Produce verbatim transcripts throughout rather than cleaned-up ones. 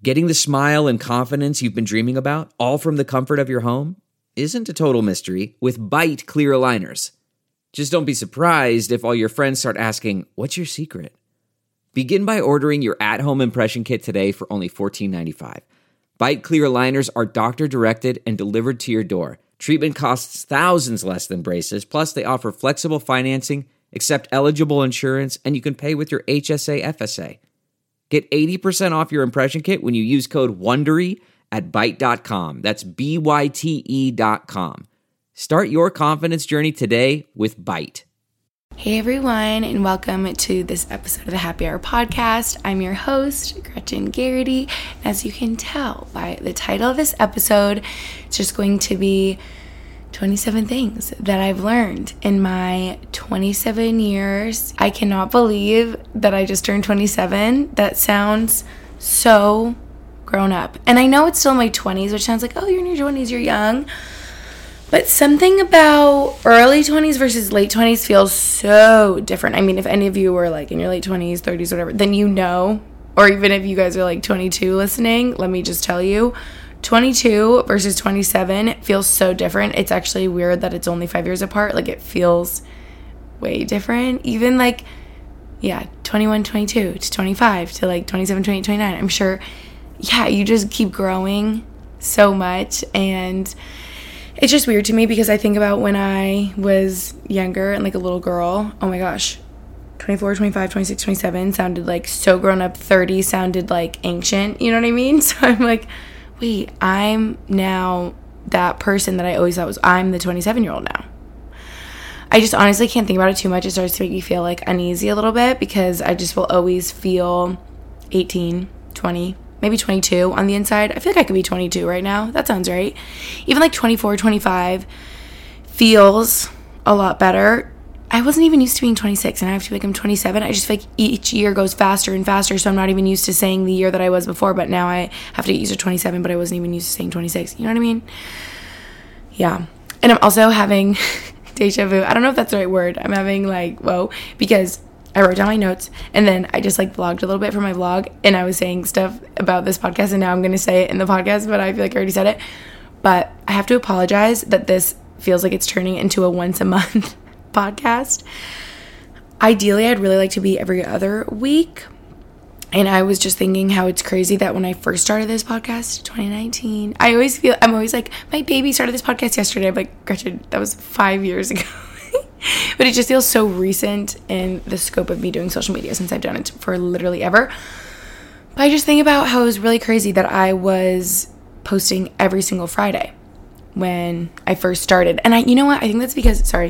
Getting the smile and confidence you've been dreaming about, all from the comfort of your home, isn't a total mystery with Byte clear aligners. Just don't be surprised if all your friends start asking, "What's your secret?" Begin by ordering your at-home impression kit today for only fourteen ninety-five. Byte clear aligners are doctor-directed and delivered to your door. Treatment costs thousands less than braces, plus they offer flexible financing, accept eligible insurance, and you can pay with your H S A F S A. Get eighty percent off your impression kit when you use code WONDERY at byte dot com. That's B Y T E dot com. Start your confidence journey today with Byte. Hey everyone, and welcome to this episode of the Happy Hour Podcast. I'm your host, Gretchen Garrity. As you can tell by the title of this episode, it's just going to be twenty-seven things that I've learned in my twenty-seven years. I cannot believe that I just turned twenty-seven. That sounds so grown up. And I know it's still in my twenties, which sounds like, oh, you're in your twenties, you're young. But something about early twenties versus late twenties feels so different. I mean, if any of you were like in your late twenties, thirties, whatever, then you know, or even if you guys are like twenty-two listening, let me just tell you, twenty-two versus twenty-seven feels so different. It's actually weird that it's only five years apart. Like, it feels way different. Even like, yeah, twenty-one, twenty-two to twenty-five to like twenty-seven, twenty-eight, twenty-nine. I'm sure, yeah, you just keep growing so much. And it's just weird to me because I think about when I was younger and like a little girl. Oh my gosh, twenty-four, twenty-five, twenty-six, twenty-seven sounded like so grown up. thirty sounded like ancient, you know what I mean? So I'm like, wait, I'm now that person that I always thought was, I'm the twenty-seven year old now. I just honestly can't think about it too much. It starts to make me feel like uneasy a little bit because I just will always feel eighteen, twenty, maybe twenty-two on the inside. I feel like I could be twenty-two right now. That sounds right. Even like twenty-four, twenty-five feels a lot better. I wasn't even used to being twenty-six, and I have to feel like I'm twenty-seven. I just feel like each year goes faster and faster, so I'm not even used to saying the year that I was before, but now I have to get used to twenty-seven, but I wasn't even used to saying twenty-six. You know what I mean? Yeah. And I'm also having deja vu. I don't know if that's the right word. I'm having like, whoa, because I wrote down my notes, and then I just like vlogged a little bit for my vlog, and I was saying stuff about this podcast, and now I'm going to say it in the podcast, but I feel like I already said it. But I have to apologize that this feels like it's turning into a once a month podcast. Ideally, I'd really like to be every other week. And I was just thinking how it's crazy that when I first started this podcast, twenty nineteen, I always feel, I'm always like, my baby started this podcast yesterday. I'm like, Gretchen, that was five years ago. But it just feels so recent in the scope of me doing social media since I've done it for literally ever. But I just think about how it was really crazy that I was posting every single Friday when I first started. And I, you know what? I think that's because, sorry,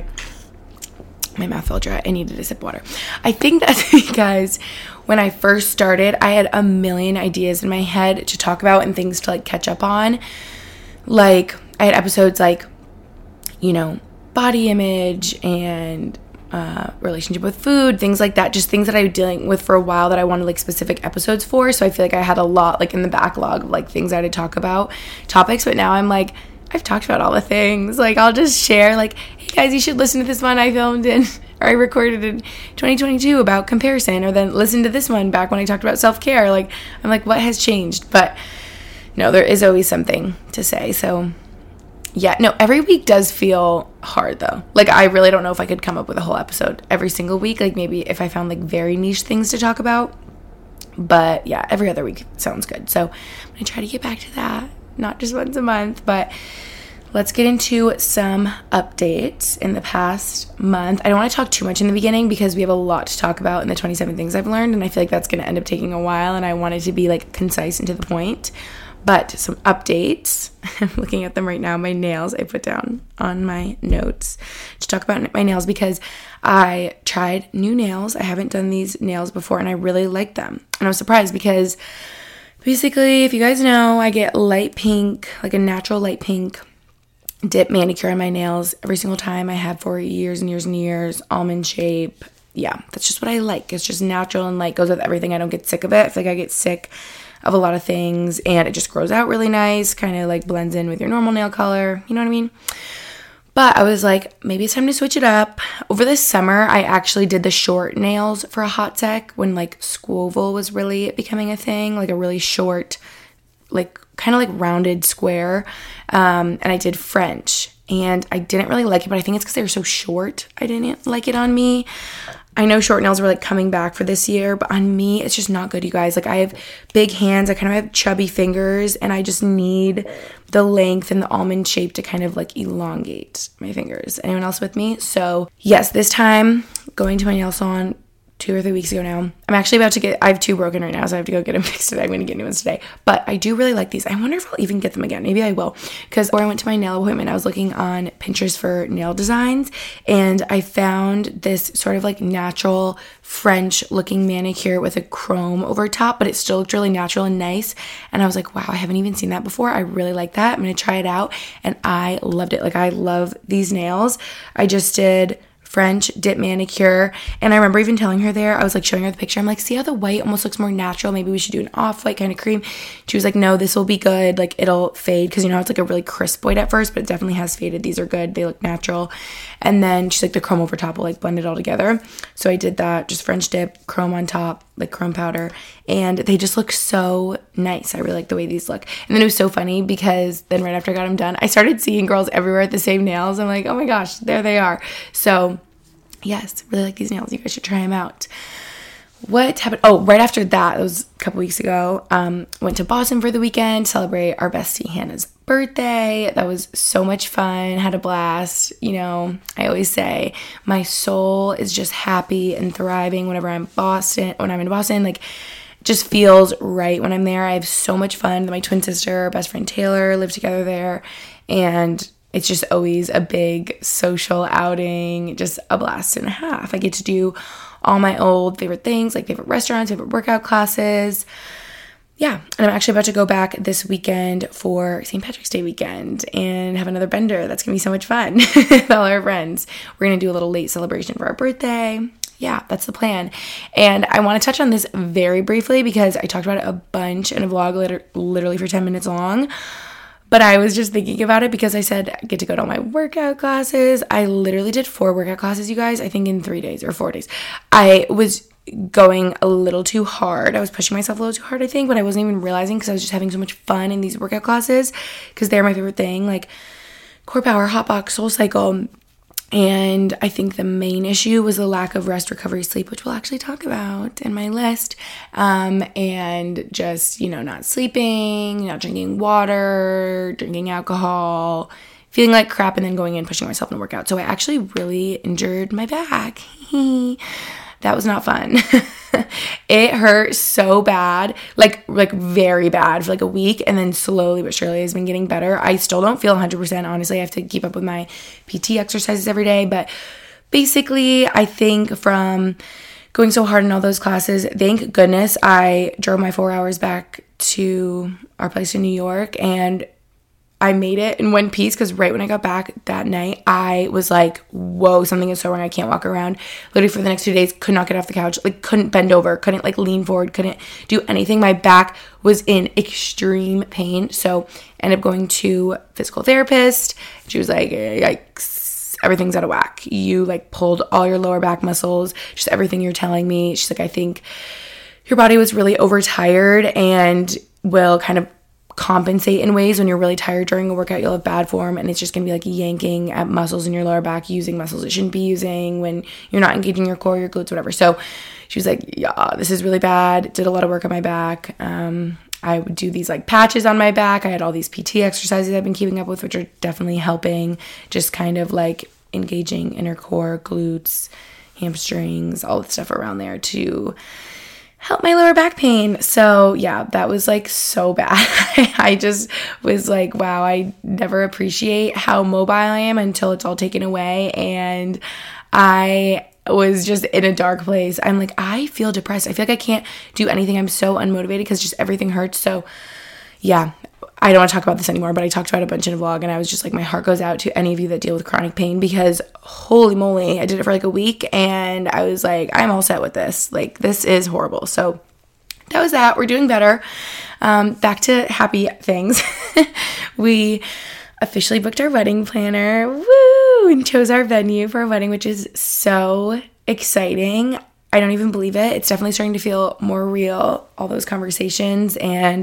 my mouth felt dry. I needed a sip of water. I think that's because when I first started, I had a million ideas in my head to talk about and things to like catch up on. Like, I had episodes like, you know, body image and uh, relationship with food, things like that, just things that I was dealing with for a while that I wanted like specific episodes for. So I feel like I had a lot like in the backlog of like things I had to talk about, topics, but now I'm like, I've talked about all the things. Like, I'll just share like, hey guys, you should listen to this one I filmed in or I recorded in twenty twenty-two about comparison, or then listen to this one back when I talked about self-care. Like, I'm like, what has changed? But no, there is always something to say. So yeah, no, every week does feel hard though. Like, I really don't know if I could come up with a whole episode every single week. Like, maybe if I found like very niche things to talk about. But yeah, every other week sounds good. So I'm going to try to get back to that. Not just once a month, but let's get into some updates in the past month. I don't want to talk too much in the beginning because we have a lot to talk about in the twenty-seven things I've learned, and I feel like that's going to end up taking a while, and I wanted to be like concise and to the point. But some updates. I'm looking at them right now. My nails I put down on my notes to talk about my nails because I tried new nails. I haven't done these nails before, and I really like them. And I was surprised because basically, if you guys know, I get light pink, like a natural light pink dip manicure on my nails every single time. I have for years and years and years. Almond shape. Yeah, that's just what I like. It's just natural and light. Goes with everything. I don't get sick of it. I feel like I get sick of a lot of things, and it just grows out really nice, kind of like blends in with your normal nail color, you know what I mean? But I was like, maybe it's time to switch it up. Over this summer, I actually did the short nails for a hot sec when like Squoval was really becoming a thing, like a really short like kind of like rounded square. Um, and I did French, and I didn't really like it, but I think it's because they were so short. I didn't like it on me. I know short nails were like coming back for this year, but on me, it's just not good, you guys. Like I have big hands, I kind of have chubby fingers, and I just need the length and the almond shape to kind of like elongate my fingers. Anyone else with me? So yes, this time going to my nail salon two or three weeks ago now. I'm actually about to get, I have two broken right now, so I have to go get them fixed today. I'm going to get new ones today. But I do really like these. I wonder if I'll even get them again. Maybe I will. Because before I went to my nail appointment, I was looking on Pinterest for nail designs, and I found this sort of like natural French looking manicure with a chrome over top, but it still looked really natural and nice. And I was like, wow, I haven't even seen that before. I really like that. I'm going to try it out. And I loved it. Like I love these nails. I just did French dip manicure, and I remember even telling her there, I was like showing her the picture, I'm like, see how the white almost looks more natural, maybe we should do an off-white kind of cream. She was like, no, this will be good, like it'll fade, because you know it's like a really crisp white at first, but it definitely has faded. These are good, they look natural. And then she's like, the chrome over top will like blend it all together. So I did that, just French dip, chrome on top, like chrome powder, and they just look so nice. I really like the way these look. And then it was so funny because then right after I got them done, I started seeing girls everywhere at the same nails. I'm like, oh my gosh, there they are. So yes, really like these nails. You guys should try them out. What happened? Oh, right after that, it was a couple weeks ago, um, went to Boston for the weekend, celebrate our bestie Hannah's birthday. That was so much fun, had a blast. You know, I always say my soul is just happy and thriving whenever I'm Boston, when I'm in Boston, like just feels right when I'm there. I have so much fun. My twin sister, best friend Taylor, live together there, and it's just always a big social outing, just a blast and a half. I get to do all my old favorite things, like favorite restaurants, favorite workout classes. Yeah, and I'm actually about to go back this weekend for Saint Patrick's Day weekend and have another bender. That's going to be so much fun with all our friends. We're going to do a little late celebration for our birthday. Yeah, that's the plan. And I want to touch on this very briefly because I talked about it a bunch in a vlog liter- literally for ten minutes long. But I was just thinking about it because I said I get to go to all my workout classes. I literally did four workout classes, you guys, I think in three days or four days. I was going a little too hard. I was pushing myself a little too hard, I think, but I wasn't even realizing because I was just having so much fun in these workout classes because they're my favorite thing, like Core Power, Hot Box, Soul Cycle. And I think the main issue was the lack of rest, recovery, sleep, which we'll actually talk about in my list. Um, and just, you know, not sleeping, not drinking water, drinking alcohol, feeling like crap, and then going in, pushing myself in a workout. So I actually really injured my back. That was not fun. It hurt so bad, like like very bad for like a week, and then slowly but surely has been getting better. I still don't feel one hundred percent, honestly. I have to keep up with my P T exercises every day, but basically I think from going so hard in all those classes, thank goodness I drove my four hours back to our place in New York, and I made it in one piece because right when I got back that night, I was like, whoa, something is so wrong. I can't walk around. Literally for the next two days, could not get off the couch, like couldn't bend over, couldn't like lean forward, couldn't do anything. My back was in extreme pain. So I ended up going to a physical therapist. She was like, yikes, everything's out of whack. You like pulled all your lower back muscles, just everything you're telling me. She's like, I think your body was really overtired and will kind of compensate in ways. When you're really tired during a workout, you'll have bad form, and it's just gonna be like yanking at muscles in your lower back, using muscles it shouldn't be using when you're not engaging your core, your glutes, whatever. So she was like, yeah, this is really bad. Did a lot of work on my back. um I would do these like patches on my back. I had all these P T exercises I've been keeping up with, which are definitely helping, just kind of like engaging inner core, glutes, hamstrings, all the stuff around there to help my lower back pain. So yeah, that was like so bad. I just was like, wow, I never appreciate how mobile I am until it's all taken away. And I was just in a dark place. I'm like, I feel depressed. I feel like I can't do anything. I'm so unmotivated because just everything hurts. So yeah, I don't want to talk about this anymore, but I talked about it a bunch in a vlog, and I was just like, my heart goes out to any of you that deal with chronic pain, because holy moly, I did it for like a week and I was like, I'm all set with this. Like, this is horrible. So that was that. We're doing better. Um, back to happy things. We officially booked our wedding planner, woo, and chose our venue for our wedding, which is so exciting. I don't even believe it. It's definitely starting to feel more real, all those conversations and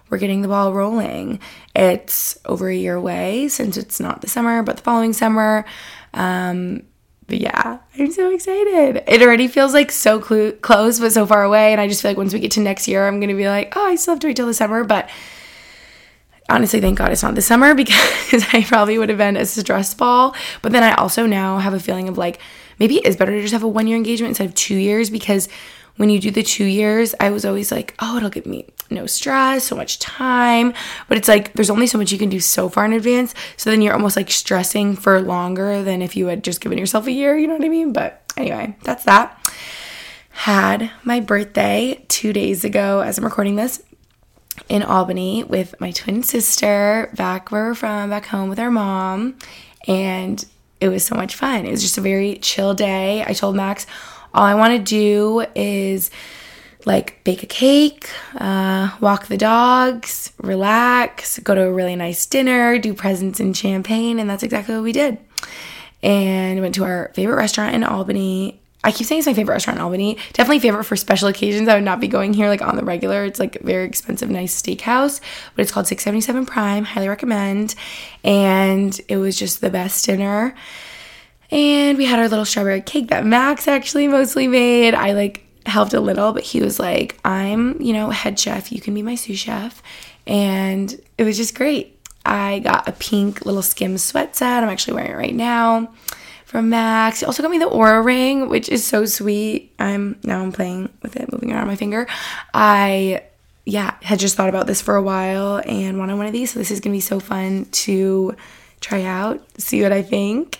we're getting the ball rolling. It's over a year away since it's not the summer, but the following summer. Um, but yeah, I'm so excited. It already feels like so cl- close, but so far away. And I just feel like once we get to next year, I'm going to be like, oh, I still have to wait till the summer. But honestly, thank God it's not the summer, because I probably would have been a stress ball. But then I also now have a feeling of like, maybe it is better to just have a one year engagement instead of two years, because when you do the two years, I was always like, oh, it'll give me no stress, so much time. But it's like, there's only so much you can do so far in advance. So then you're almost like stressing for longer than if you had just given yourself a year, you know what I mean? But anyway, that's that. Had my birthday two days ago as I'm recording this in Albany with my twin sister, back where we're from, back home with our mom. And it was so much fun. It was just a very chill day. I told Max, all I want to do is like bake a cake, uh, walk the dogs, relax, go to a really nice dinner, do presents and champagne, and that's exactly what we did. And went to our favorite restaurant in Albany. I keep saying it's my favorite restaurant in Albany. Definitely favorite for special occasions. I would not be going here like on the regular. It's like a very expensive, nice steakhouse, but it's called six seventy-seven Prime. Highly recommend. And it was just the best dinner. And we had our little strawberry cake that Max actually mostly made. I like helped a little, but he was like, I'm, you know, head chef. You can be my sous chef. And it was just great. I got a pink little Skims sweat set. I'm actually wearing it right now from Max. He also got me the Aura ring, which is so sweet. I'm now I'm playing with it, moving around my finger. I, yeah, had just thought about this for a while and wanted one of these. So this is going to be so fun to try out, see what I think.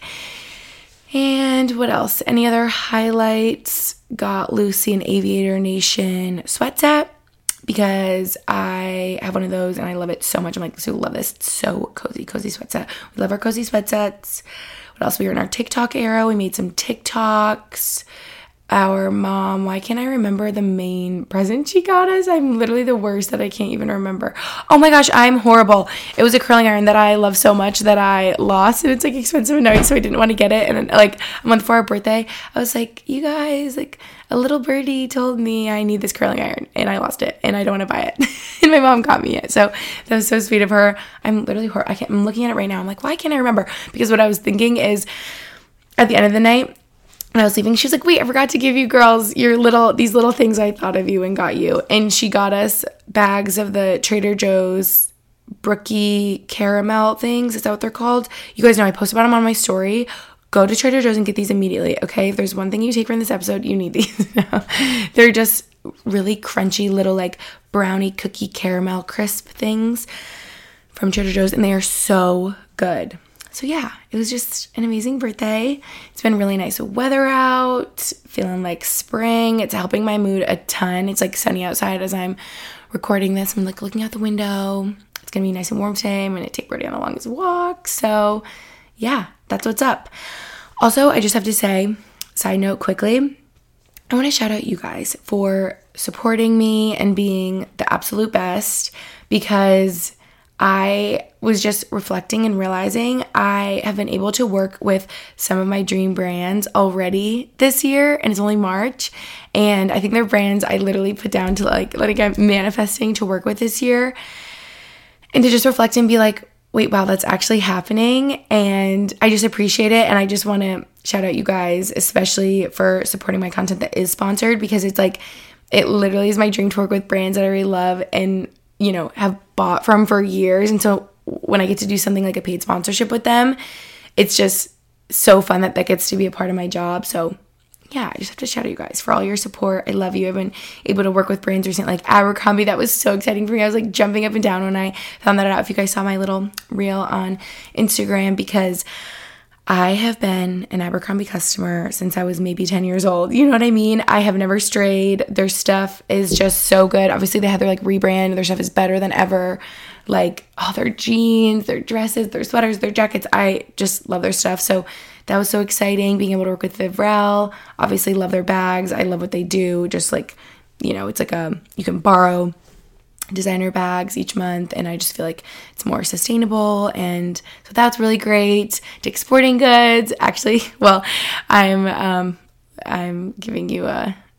And what else? Any other highlights? Got Lucy an Aviator Nation sweat set because I have one of those and I love it so much. I'm like, so love this. It's so cozy, cozy sweat set. We love our cozy sweat sets. What else? We were in our TikTok era. We made some TikToks. Our mom, why can't I remember the main present she got us? I'm literally the worst that I can't even remember. Oh my gosh, I'm horrible. It was a curling iron that I love so much that I lost, and it's like expensive and nice, so I didn't want to get it. And then, like a month before our birthday, I was like, you guys, like a little birdie told me I need this curling iron, and I lost it, and I don't want to buy it. And my mom got me it, so that was so sweet of her. I'm literally horrible. I can't, I'm looking at it right now. I'm like, why can't I remember? Because what I was thinking is, at the end of the night, when I was leaving, she was like, wait, I forgot to give you girls your little, these little things I thought of you and got you. And she got us bags of the Trader Joe's Brookie caramel things. Is that what they're called? You guys know I post about them on my story. Go to Trader Joe's and get these immediately, okay? If there's one thing you take from this episode, you need these. They're just really crunchy little like brownie cookie caramel crisp things from Trader Joe's, and they are so good. So yeah, it was just an amazing birthday. It's been really nice weather out, feeling like spring. It's helping my mood a ton. It's like sunny outside as I'm recording this. I'm like looking out the window. It's gonna be nice and warm today. I'm gonna take Birdie on the longest walk. So yeah, that's what's up. Also, I just have to say, side note quickly, I want to shout out you guys for supporting me and being the absolute best, because I was just reflecting and realizing I have been able to work with some of my dream brands already this year, and it's only March, and I think they're brands I literally put down to like, like I'm manifesting to work with this year, and to just reflect and be like, wait, wow, that's actually happening, and I just appreciate it, and I just want to shout out you guys, especially for supporting my content that is sponsored, because it's like, it literally is my dream to work with brands that I really love and, you know, have bought from for years. And so when I get to do something like a paid sponsorship with them, it's just so fun that that gets to be a part of my job. So yeah, I just have to shout out you guys for all your support. I love you. I've been able to work with brands recently, like Abercrombie. That was so exciting for me. I was like jumping up and down when I found that out. If you guys saw my little reel on Instagram, because I have been an Abercrombie customer since I was maybe ten years old. You know what I mean? I have never strayed. Their stuff is just so good. Obviously, they had their like rebrand. Their stuff is better than ever. Like, oh, their jeans, their dresses, their sweaters, their jackets. I just love their stuff. So that was so exciting, being able to work with Vivrel. Obviously, love their bags. I love what they do. Just like, you know, it's like a, you can borrow designer bags each month, and I just feel like it's more sustainable, and so that's really great. Dick's Sporting Goods, actually, well, I'm um I'm giving you a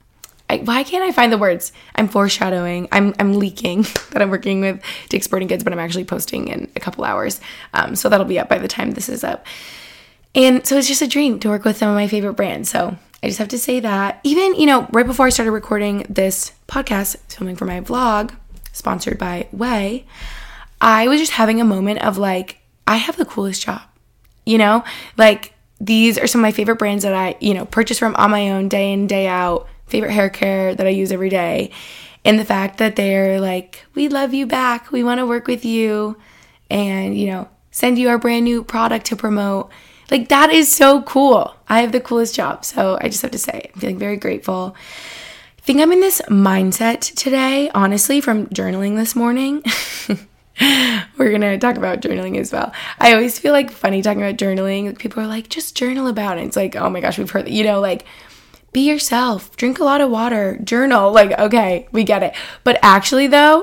I, why can't I find the words? I'm foreshadowing. I'm I'm leaking that I'm working with Dick's Sporting Goods, but I'm actually posting in a couple hours. Um, so that'll be up by the time this is up. And so it's just a dream to work with some of my favorite brands. So I just have to say that. Even, you know, right before I started recording this podcast, filming for my vlog, sponsored by Way, I was just having a moment of like, I have the coolest job. You know, like these are some of my favorite brands that I, you know, purchase from on my own day in, day out. Favorite hair care that I use every day. And the fact that they're like, we love you back. We want to work with you and, you know, send you our brand new product to promote. Like, that is so cool. I have the coolest job. So I just have to say, I'm feeling very grateful. I think I'm in this mindset today, honestly, from journaling this morning. We're going to talk about journaling as well. I always feel like funny talking about journaling. People are like, just journal about it. It's like, oh my gosh, we've heard that, you know, like, be yourself, drink a lot of water, journal. Like, okay, we get it. But actually though,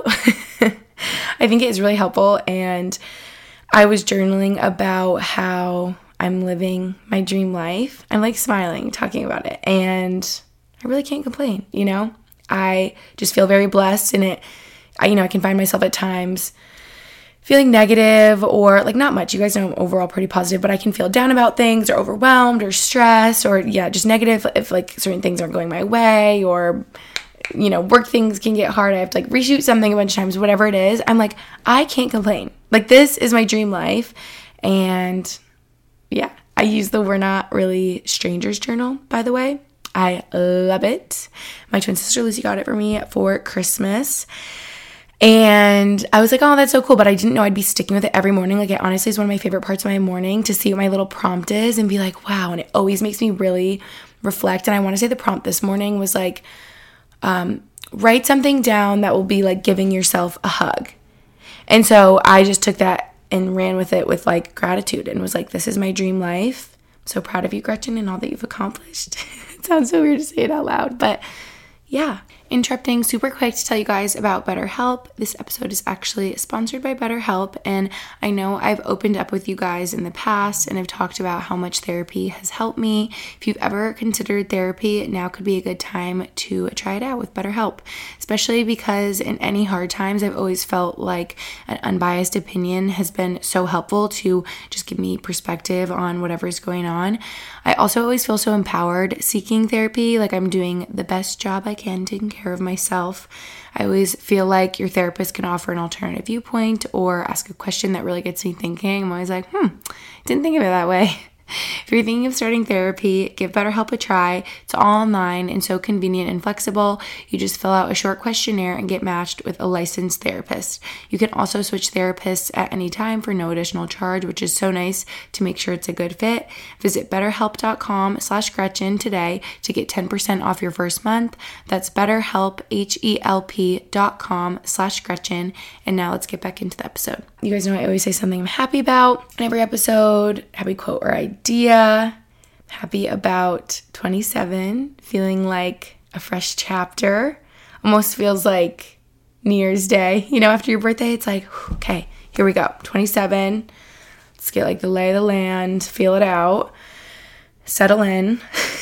I think it is really helpful. And I was journaling about how I'm living my dream life. I'm like smiling, talking about it. And I really can't complain, you know? I just feel very blessed in it. I, you know, I can find myself at times feeling negative or like not much. You guys know I'm overall pretty positive, but I can feel down about things or overwhelmed or stressed or yeah, just negative if like certain things aren't going my way or, you know, work things can get hard. I have to like reshoot something a bunch of times, whatever it is. I'm like, I can't complain. Like this is my dream life. And yeah, I use the We're Not Really Strangers journal, by the way. I love it. My twin sister Lucy got it for me for Christmas. And I was like, oh, that's so cool. But I didn't know I'd be sticking with it every morning. Like, it honestly is one of my favorite parts of my morning to see what my little prompt is and be like, wow. And it always makes me really reflect. And I want to say the prompt this morning was like, um, write something down that will be like giving yourself a hug. And so I just took that and ran with it with like gratitude and was like, this is my dream life. I'm so proud of you, Gretchen, and all that you've accomplished. It sounds so weird to say it out loud, but yeah. Interrupting super quick to tell you guys about BetterHelp. This episode is actually sponsored by BetterHelp, and I know I've opened up with you guys in the past and I've talked about how much therapy has helped me. If you've ever considered therapy, now could be a good time to try it out with BetterHelp, especially because in any hard times, I've always felt like an unbiased opinion has been so helpful to just give me perspective on whatever's going on. I also always feel so empowered seeking therapy, like I'm doing the best job I can taking care of myself. I always feel like your therapist can offer an alternative viewpoint or ask a question that really gets me thinking. I'm always like, hmm, didn't think of it that way. If you're thinking of starting therapy, give BetterHelp a try. It's all online and so convenient and flexible. You just fill out a short questionnaire and get matched with a licensed therapist. You can also switch therapists at any time for no additional charge, which is so nice to make sure it's a good fit. Visit betterhelp.com slash Gretchen today to get ten percent off your first month. That's betterhelp, H-E-L-P dot com slash Gretchen. And now let's get back into the episode. You guys know I always say something I'm happy about in every episode. Happy quote or idea. Happy about twenty-seven. Feeling like a fresh chapter. Almost feels like New Year's Day. You know, after your birthday, it's like, okay, here we go. twenty-seven. Let's get like the lay of the land. Feel it out. Settle in.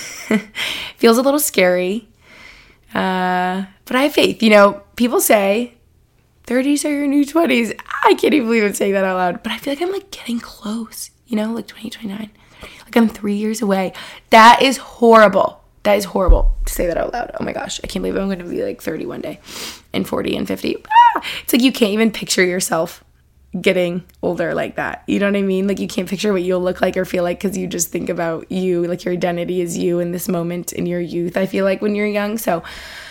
Feels a little scary. Uh, but I have faith. You know, people say thirties are your new twenties. I can't even believe I'm saying that out loud. But I feel like I'm like getting close, you know, like twenty twenty-nine. Like I'm three years away. That is horrible. That is horrible to say that out loud. Oh my gosh. I can't believe I'm going to be like thirty one day and forty and fifty. Ah! It's like you can't even picture yourself getting older like that. You know what I mean? Like you can't picture what you'll look like or feel like because you just think about you. Like your identity is you in this moment in your youth, I feel like, when you're young. So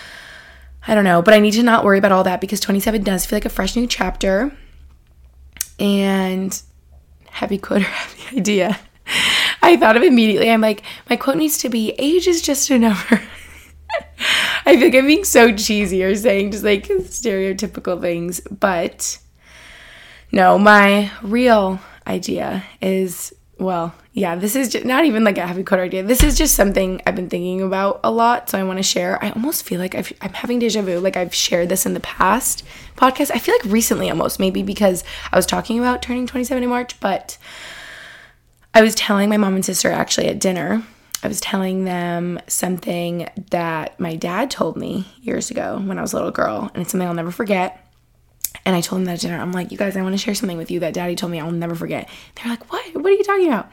I don't know, but I need to not worry about all that because twenty-seven does feel like a fresh new chapter. And happy quote or happy idea. I thought of immediately. I'm like, my quote needs to be, age is just a number. I feel like I'm being so cheesy or saying just like stereotypical things. But no, my real idea is, well, yeah, this is just not even like a happy quote idea. This is just something I've been thinking about a lot, so I want to share. I almost feel like I've, I'm having deja vu, like I've shared this in the past podcast. I feel like recently almost, maybe because I was talking about turning twenty-seven in March, but I was telling my mom and sister actually at dinner I was telling them something that my dad told me years ago when I was a little girl, and it's something I'll never forget. And I told them that at dinner. I'm like, you guys, I want to share something with you that daddy told me I'll never forget. They're like, what? What are you talking about?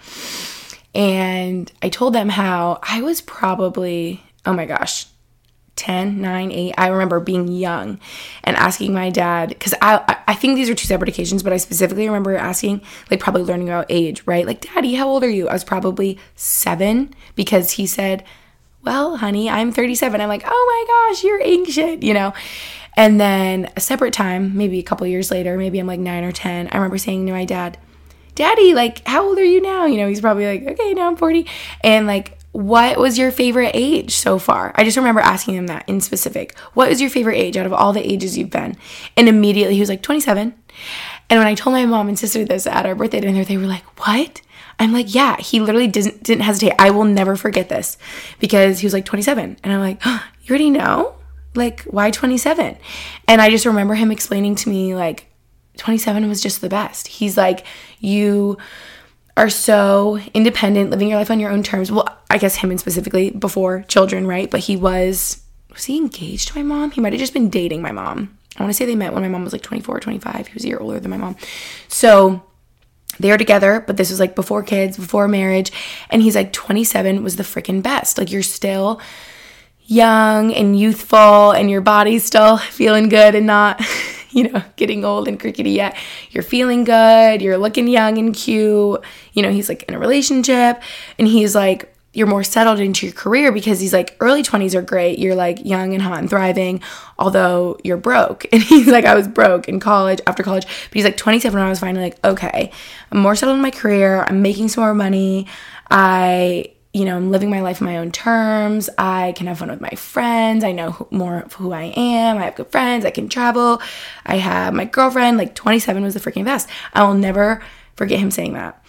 And I told them how I was probably, oh my gosh, ten, nine, eight. I remember being young and asking my dad, because I I think these are two separate occasions, but I specifically remember asking, like probably learning about age, right? Like, Daddy, how old are you? I was probably seven, because he said, well, honey, I'm thirty-seven. I'm like, oh my gosh, you're ancient, you know? And then a separate time, maybe a couple years later, maybe I'm like nine or ten, I remember saying to my dad, Daddy, like, how old are you now? You know, he's probably like, okay, now I'm forty. And like, what was your favorite age so far? I just remember asking him that in specific. What was your favorite age out of all the ages you've been? And immediately he was like, twenty-seven. And when I told my mom and sister this at our birthday dinner, they were like, what? I'm like, yeah, he literally didn't, didn't hesitate. I will never forget this, because he was like twenty-seven. And I'm like, oh, you already know? Like, why twenty-seven? And I just remember him explaining to me, like, twenty-seven was just the best. He's like, you are so independent, living your life on your own terms. Well, I guess him and specifically before children, right? But he was, was he engaged to my mom? He might have just been dating my mom. I want to say they met when my mom was like twenty-four or twenty-five. He was a year older than my mom. So they were together, but this was like before kids, before marriage. And he's like, twenty-seven was the freaking best. Like, you're still young and youthful, and your body's still feeling good and not, you know, getting old and crickety yet. You're feeling good. You're looking young and cute. You know, he's like in a relationship, and he's like, you're more settled into your career, because he's like, early twenties are great. You're like young and hot and thriving, although you're broke. And he's like, I was broke in college, after college. But he's like, twenty-seven, when I was finally like, okay, I'm more settled in my career. I'm making some more money. I, you know, I'm living my life on my own terms. I can have fun with my friends. I know who, more of who I am. I have good friends. I can travel. I have my girlfriend. Like, twenty-seven was the freaking best. I will never forget him saying that.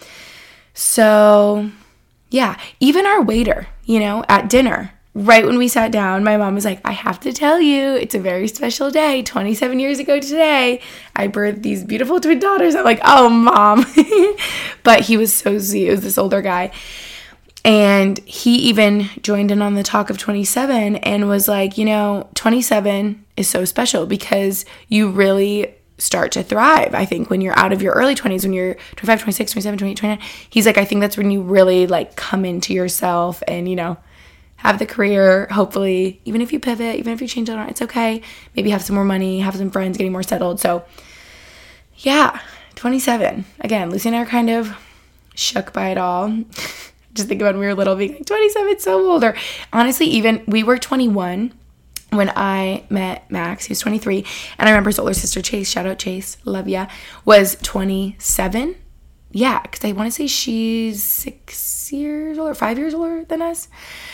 So yeah, even our waiter, you know, at dinner, right when we sat down, my mom was like, I have to tell you, it's a very special day. twenty-seven years ago today, I birthed these beautiful twin daughters. I'm like, oh, Mom. But he was so sweet. It was this older guy. And he even joined in on the talk of twenty-seven and was like, you know, twenty-seven is so special, because you really start to thrive, I think, when you're out of your early twenties, when you're twenty-five, twenty-six, twenty-seven, twenty-eight, twenty-nine. He's like, I think that's when you really like come into yourself and, you know, have the career, hopefully, even if you pivot, even if you change it on, it's okay. Maybe have some more money, have some friends, getting more settled. So yeah, twenty-seven. Again, Lucy and I are kind of shook by it all. Just think about when we were little, being like, twenty-seven, so old. Or honestly, even we were twenty-one when I met Max. He was twenty-three. And I remember his older sister, Chase, shout out Chase, love ya, was twenty-seven. Yeah, because I want to say she's six years older, five years older than us.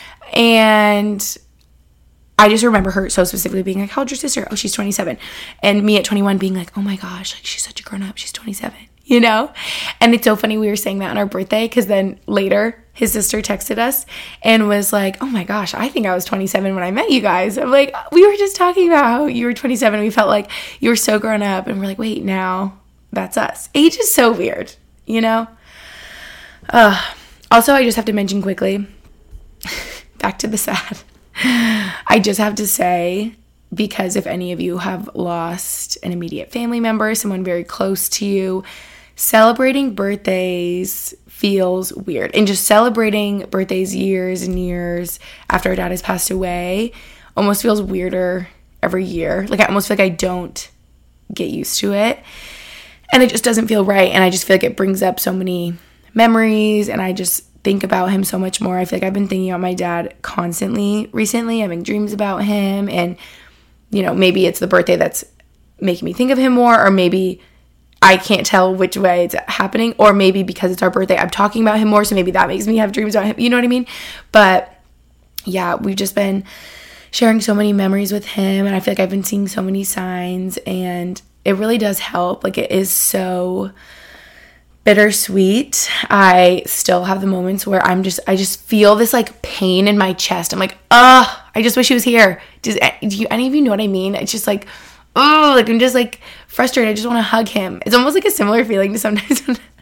And I just remember her so specifically being like, how old's your sister? Oh, she's twenty-seven. And me at twenty-one being like, oh my gosh, like, she's such a grown up. She's twenty-seven, you know? And it's so funny we were saying that on our birthday, because then later his sister texted us and was like, oh my gosh, I think I was twenty-seven when I met you guys. I'm like, we were just talking about how you were twenty-seven. We felt like you were so grown up. And we're like, wait, now that's us. Age is so weird, you know? Uh, also, I just have to mention quickly, back to the sad. I just have to say, because if any of you have lost an immediate family member, someone very close to you, celebrating birthdays feels weird. And just celebrating birthdays years and years after our dad has passed away almost feels weirder every year. Like, I almost feel like I don't get used to it. And it just doesn't feel right. And I just feel like it brings up so many memories, and I just think about him so much more. I feel like I've been thinking about my dad constantly recently, having dreams about him, and, you know, maybe it's the birthday that's making me think of him more, or maybe I can't tell which way it's happening, or maybe because it's our birthday, I'm talking about him more, so maybe that makes me have dreams about him, you know what I mean? But yeah, we've just been sharing so many memories with him, and I feel like I've been seeing so many signs, and it really does help. Like, it is so bittersweet. I still have the moments where I'm just, I just feel this like pain in my chest. I'm like, oh, I just wish he was here. Does do you, any of you know what I mean? It's just like, oh, like I'm just like frustrated. I just want to hug him. It's almost like a similar feeling to sometimes when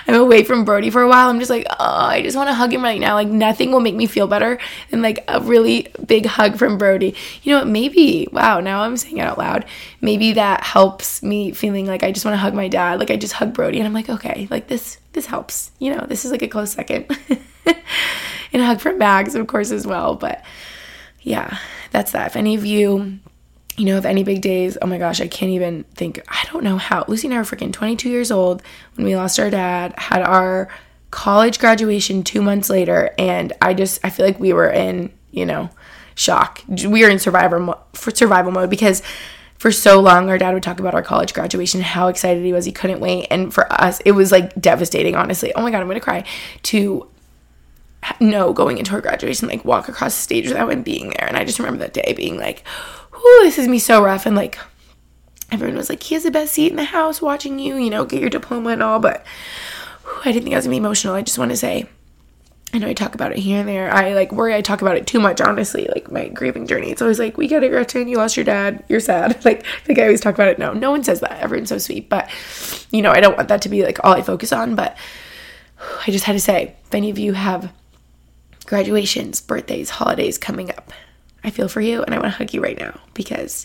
I'm away from Brody for a while, I'm just like, oh, I just want to hug him right now. Like, nothing will make me feel better than like a really big hug from Brody. You know what, maybe, wow, now I'm saying it out loud, maybe that helps me feeling like I just want to hug my dad. Like, I just hug Brody and I'm like, okay, like this, this helps. You know, this is like a close second. And a hug from Max, of course, as well. But yeah, that's that. If any of you, you know, have any big days, oh my gosh, I can't even think. I don't know how. Lucy and I were freaking twenty-two years old when we lost our dad, had our college graduation two months later. And I just, I feel like we were in, you know, shock. We were in survivor mo- for survival mode because for so long, our dad would talk about our college graduation, how excited he was. He couldn't wait. And for us, it was like devastating, honestly. Oh my God, I'm going to cry. To know going into our graduation, like walk across the stage without him being there. And I just remember that day being like, whew, this is me so rough. And like, everyone was like, he has the best seat in the house watching you, you know, get your diploma and all. But whew, I didn't think I was going to be emotional. I just want to say, I know I talk about it here and there. I like worry I talk about it too much, honestly, like my grieving journey. It's always like, we get it, Gretchen, you lost your dad, you're sad. Like, I think I always talk about it. No, no one says that. Everyone's so sweet. But, you know, I don't want that to be like all I focus on. But whew, I just had to say, if any of you have graduations, birthdays, holidays coming up, I feel for you and I want to hug you right now because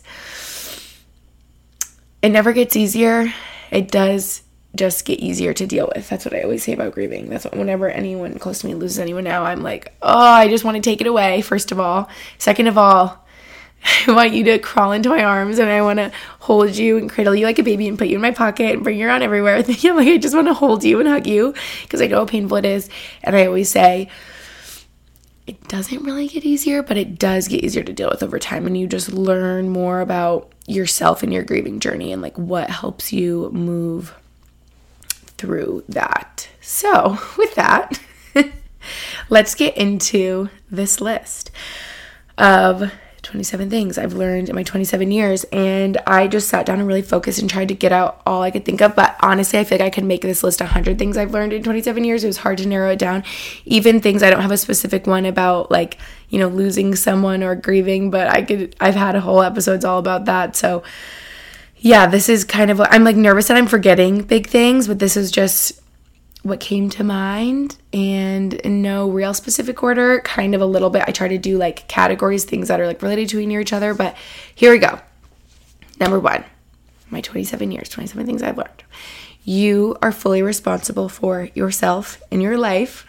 it never gets easier. It does just get easier to deal with. That's what I always say about grieving. That's what, whenever anyone close to me loses anyone now, I'm like, oh, I just want to take it away, first of all. Second of all, I want you to crawl into my arms and I want to hold you and cradle you like a baby and put you in my pocket and bring you around everywhere. I'm like, I just want to hold you and hug you because I know how painful it is. And I always say, it doesn't really get easier, but it does get easier to deal with over time. And you just learn more about yourself and your grieving journey and like what helps you move through that. So with that, let's get into this list of twenty-seven things I've learned in my twenty-seven years. And I just sat down and really focused and tried to get out all I could think of. But honestly, I feel like I could make this list one hundred things I've learned in twenty-seven years. It was hard to narrow it down. Even things I don't have a specific one about, like, you know, losing someone or grieving, but I could, I've had a whole episodes all about that. So yeah, this is kind of, I'm like nervous that I'm forgetting big things, but this is just what came to mind, and in no real specific order, kind of a little bit. I try to do like categories, things that are like related to near each other, but here we go. Number one, my twenty-seven years, twenty-seven things I've learned. You are fully responsible for yourself and your life.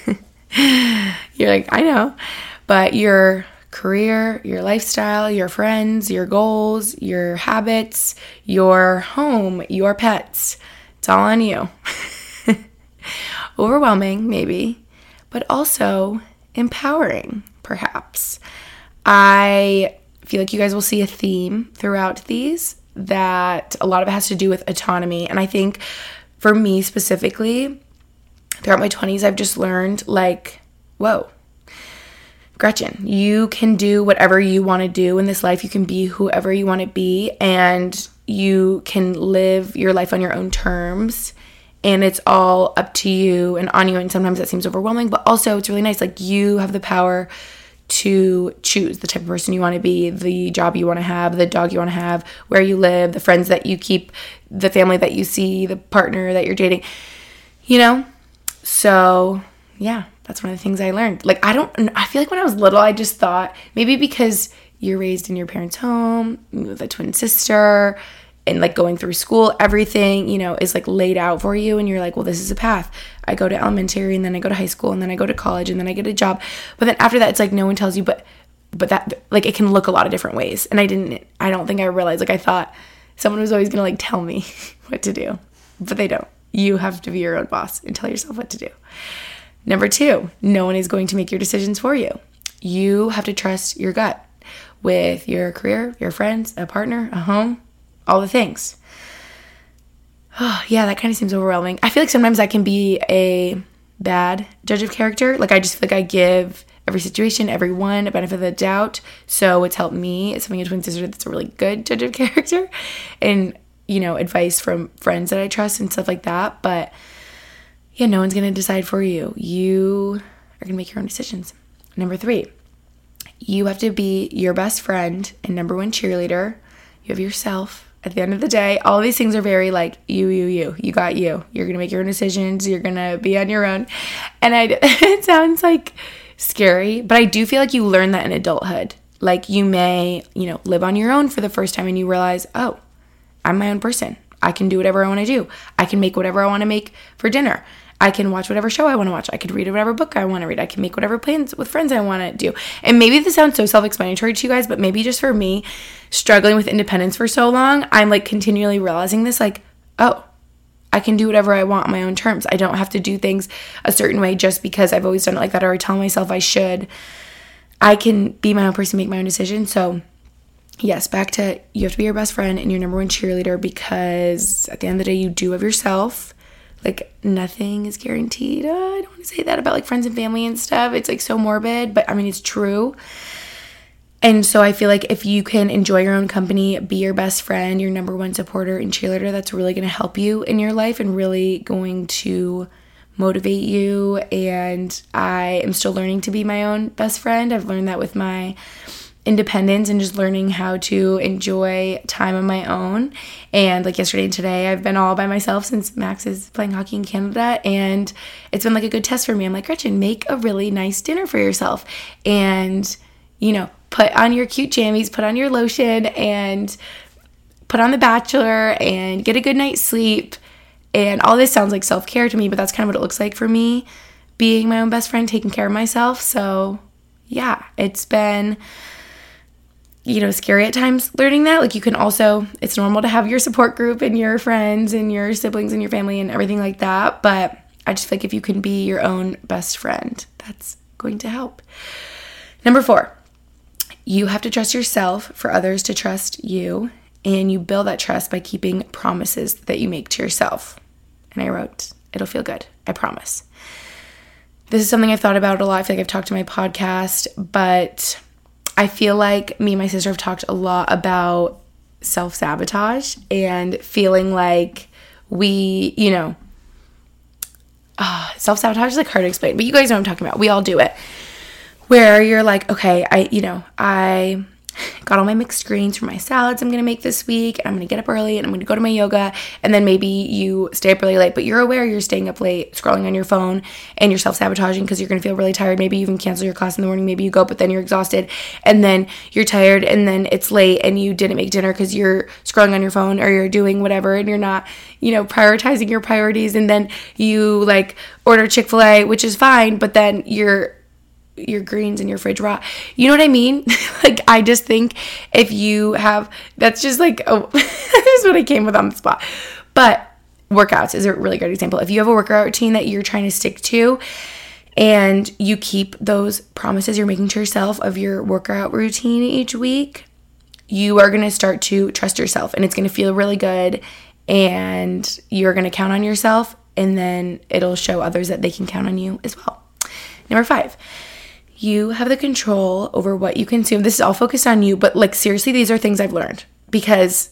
You're like, I know, but your career, your lifestyle, your friends, your goals, your habits, your home, your pets, it's all on you. Overwhelming, maybe, but also empowering, perhaps. I feel like you guys will see a theme throughout these that a lot of it has to do with autonomy. And I think for me specifically, throughout my twenties, I've just learned, like, whoa, Gretchen, you can do whatever you want to do in this life. You can be whoever you want to be, and you can live your life on your own terms. And it's all up to you and on you. And sometimes that seems overwhelming, but also it's really nice. Like, you have the power to choose the type of person you want to be, the job you want to have, the dog you want to have, where you live, the friends that you keep, the family that you see, the partner that you're dating, you know? So yeah, that's one of the things I learned. Like, I don't, I feel like when I was little, I just thought, maybe because you're raised in your parents' home with a twin sister, and like going through school, everything, you know, is like laid out for you. And you're like, well, this is a path. I go to elementary and then I go to high school and then I go to college and then I get a job. But then after that, it's like no one tells you, but but that, like, it can look a lot of different ways. And I didn't, I don't think I realized, like, I thought someone was always going to like tell me what to do, but they don't. You have to be your own boss and tell yourself what to do. Number two, no one is going to make your decisions for you. You have to trust your gut with your career, your friends, a partner, a home, all the things. Oh, yeah, that kind of seems overwhelming. I feel like sometimes I can be a bad judge of character. Like, I just feel like I give every situation, everyone a benefit of the doubt. So it's helped me as having a twin sister that's a really good judge of character, and, you know, advice from friends that I trust and stuff like that. But yeah, no one's going to decide for you. You are going to make your own decisions. Number three, you have to be your best friend and number one cheerleader. You have yourself at the end of the day, all of these things are very like you, you, you. You got you. You're going to make your own decisions. You're going to be on your own. And I, it sounds like scary, but I do feel like you learn that in adulthood. Like you may, you know, live on your own for the first time and you realize, oh, I'm my own person. I can do whatever I want to do. I can make whatever I want to make for dinner. I can watch whatever show I want to watch. I could read whatever book I want to read. I can make whatever plans with friends I want to do. And maybe this sounds so self-explanatory to you guys, but maybe just for me, struggling with independence for so long, I'm like continually realizing this, like, oh, I can do whatever I want on my own terms. I don't have to do things a certain way just because I've always done it like that or I tell myself I should. I can be my own person, make my own decisions. So yes, back to you have to be your best friend and your number one cheerleader, because at the end of the day, you do have yourself. Like nothing is guaranteed. Uh, I don't want to say that about like friends and family and stuff. It's like so morbid, but I mean, it's true. And so I feel like if you can enjoy your own company, be your best friend, your number one supporter and cheerleader, that's really going to help you in your life and really going to motivate you. And I am still learning to be my own best friend. I've learned that with my independence and just learning how to enjoy time on my own. And like yesterday and today, I've been all by myself since Max is playing hockey in Canada, and it's been like a good test for me. I'm like, Gretchen, make a really nice dinner for yourself and, you know, put on your cute jammies, put on your lotion and put on The Bachelor and get a good night's sleep. And all this sounds like self-care to me, but that's kind of what it looks like for me, being my own best friend, taking care of myself. So yeah, it's been, you know, scary at times learning that. Like you can also, it's normal to have your support group and your friends and your siblings and your family and everything like that. But I just feel like if you can be your own best friend, that's going to help. Number four, you have to trust yourself for others to trust you. And you build that trust by keeping promises that you make to yourself. And I wrote, it'll feel good. I promise. This is something I've thought about a lot. I feel like I've talked to my podcast, but I feel like me and my sister have talked a lot about self-sabotage and feeling like we, you know, uh, self-sabotage is like hard to explain, but you guys know what I'm talking about. We all do it. Where you're like, okay, I, you know, I got all my mixed greens for my salads I'm going to make this week, and I'm going to get up early and I'm going to go to my yoga, and then maybe you stay up really late, but you're aware you're staying up late scrolling on your phone and you're self-sabotaging because you're going to feel really tired. Maybe you even cancel your class in the morning, maybe you go, but then you're exhausted and then you're tired and then it's late and you didn't make dinner because you're scrolling on your phone or you're doing whatever and you're not, you know, prioritizing your priorities, and then you like order Chick-fil-A, which is fine, but then you're your greens in your fridge raw. You know what I mean? Like, I just think if you have, that's just like, oh, this is what I came with on the spot. But workouts is a really good example. If you have a workout routine that you're trying to stick to and you keep those promises you're making to yourself of your workout routine each week, you are going to start to trust yourself and it's going to feel really good and you're going to count on yourself, and then it'll show others that they can count on you as well. Number five, you have the control over what you consume. This is all focused on you, but like seriously, these are things I've learned because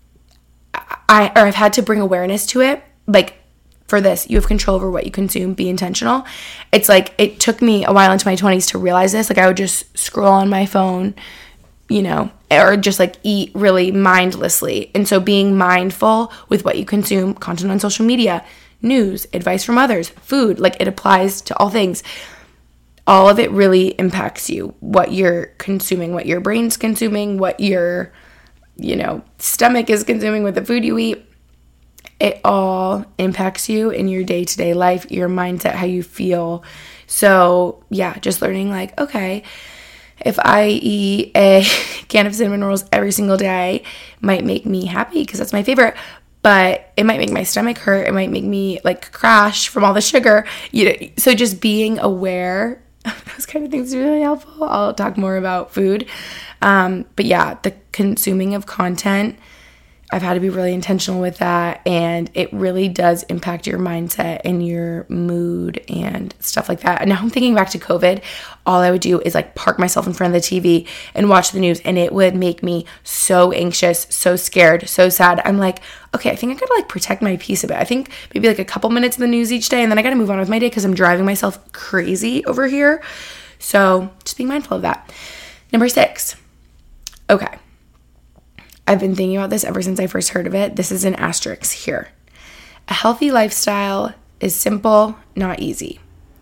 I, or I've had to bring awareness to it. Like for this, you have control over what you consume, be intentional. It's like, it took me a while into my twenties to realize this. Like I would just scroll on my phone, you know, or just like eat really mindlessly. And so being mindful with what you consume, content on social media, news, advice from others, food, like it applies to all things. All of it really impacts you, what you're consuming, what your brain's consuming, what your, you know, stomach is consuming with the food you eat. It all impacts you in your day-to-day life, your mindset, how you feel. So yeah, just learning like, okay, if I eat a can of cinnamon rolls every single day, might make me happy because that's my favorite. But it might make my stomach hurt. It might make me like crash from all the sugar. You know, so just being aware those kind of things is really helpful. I'll talk more about food. Um, but yeah, the consuming of content, I've had to be really intentional with that, and it really does impact your mindset and your mood and stuff like that. And now I'm thinking back to COVID, all I would do is like park myself in front of the T V and watch the news, and it would make me so anxious, so scared, so sad. I'm like, okay, I think I gotta like protect my peace a bit. I think maybe like a couple minutes of the news each day, and then I gotta move on with my day because I'm driving myself crazy over here. So just being mindful of that. Number six. Okay. I've been thinking about this ever since I first heard of it. This is an asterisk here. A healthy lifestyle is simple, not easy.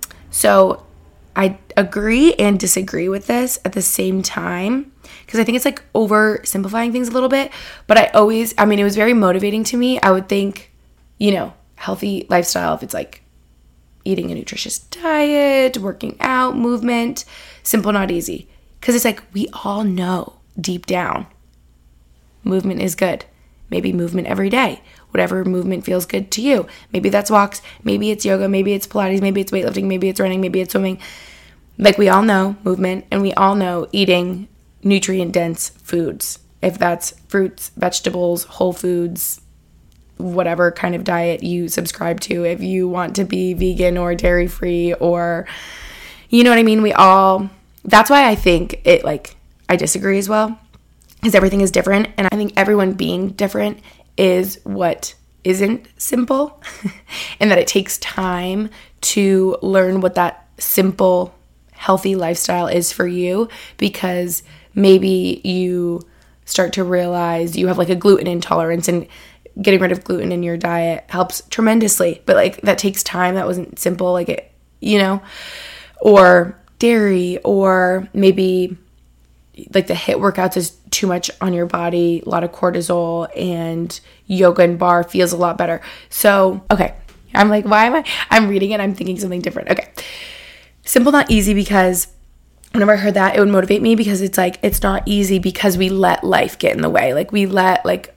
So I agree and disagree with this at the same time, because I think it's like oversimplifying things a little bit. But I always, I mean, it was very motivating to me. I would think, you know, healthy lifestyle, if it's like eating a nutritious diet, working out, movement, simple, not easy. Because it's like we all know deep down, movement is good. Maybe movement every day. Whatever movement feels good to you. Maybe that's walks. Maybe it's yoga. Maybe it's Pilates. Maybe it's weightlifting. Maybe it's running. Maybe it's swimming. Like we all know movement, and we all know eating nutrient-dense foods. If that's fruits, vegetables, whole foods, whatever kind of diet you subscribe to. If you want to be vegan or dairy-free or, you know what I mean? We all, that's why I think it, like, I disagree as well, because everything is different. And I think everyone being different is what isn't simple, and that it takes time to learn what that simple, healthy lifestyle is for you, because maybe you start to realize you have like a gluten intolerance, and getting rid of gluten in your diet helps tremendously, but like that takes time. That wasn't simple, like it, you know, or dairy, or maybe like the HIIT workouts is too much on your body, a lot of cortisol, and yoga and bar feels a lot better. So, okay, I'm like, why am I, I'm reading it, I'm thinking something different. Okay, simple, not easy, because whenever I heard that, it would motivate me, because it's like, it's not easy because we let life get in the way. Like we let like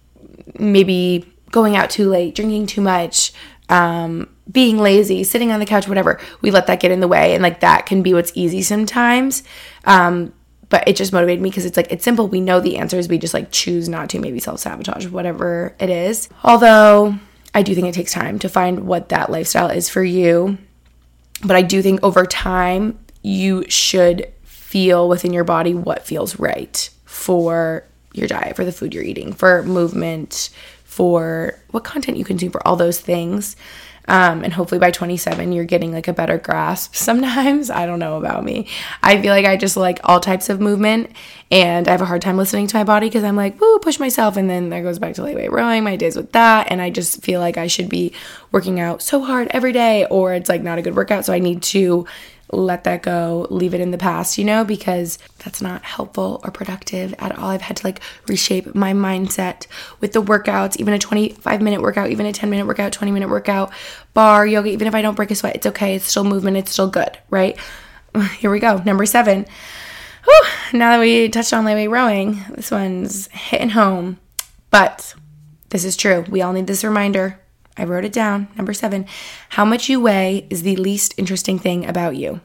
maybe going out too late, drinking too much, um, being lazy, sitting on the couch, whatever, we let that get in the way. And like that can be what's easy sometimes. Um, but it just motivated me because it's like, it's simple. We know the answers. We just like choose not to, maybe self-sabotage, whatever it is. Although I do think it takes time to find what that lifestyle is for you. But I do think over time, you should feel within your body what feels right for your diet, for the food you're eating, for movement, for what content you consume, for all those things. Um, and hopefully by twenty-seven, you're getting like a better grasp. Sometimes, I don't know about me, I feel like I just like all types of movement, and I have a hard time listening to my body because I'm like, woo, push myself. And then that goes back to lightweight rowing, my days with that. And I just feel like I should be working out so hard every day, or it's like not a good workout. So I need to let that go, leave it in the past, you know, because that's not helpful or productive at all. I've had to like reshape my mindset with the workouts, even a twenty-five minute workout, even a ten minute workout, twenty minute workout, bar, yoga. Even if I don't break a sweat, it's okay. It's still movement. It's still good, right? Here we go. Number seven. Whew, now that we touched on lightweight rowing, this one's hitting home, but this is true. We all need this reminder. I wrote it down. Number seven, how much you weigh is the least interesting thing about you.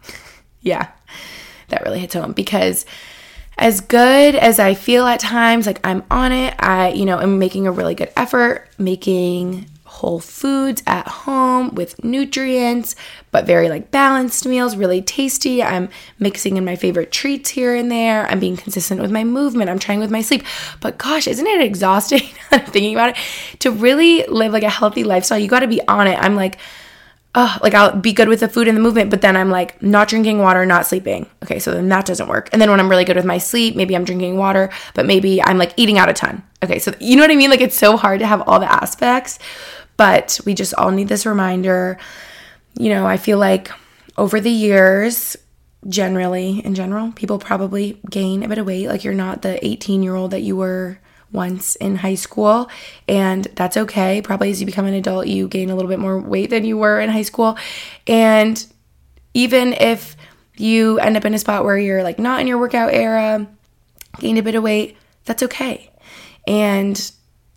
Yeah, that really hits home, because as good as I feel at times, like I'm on it, I, you know, I'm making a really good effort, making whole foods at home with nutrients, but very like balanced meals, really tasty. I'm mixing in my favorite treats here and there. I'm being consistent with my movement. I'm trying with my sleep. But gosh, isn't it exhausting thinking about it? To really live like a healthy lifestyle, you got to be on it. I'm like, oh, like I'll be good with the food and the movement, but then I'm like not drinking water, not sleeping. Okay, so then that doesn't work. And then when I'm really good with my sleep, maybe I'm drinking water, but maybe I'm like eating out a ton. Okay, so you know what I mean? Like it's so hard to have all the aspects. But we just all need this reminder. You know, I feel like over the years, generally, in general, people probably gain a bit of weight. Like you're not the eighteen-year-old that you were once in high school, and that's okay. Probably as you become an adult, you gain a little bit more weight than you were in high school. And even if you end up in a spot where you're like not in your workout era, gained a bit of weight, that's okay. And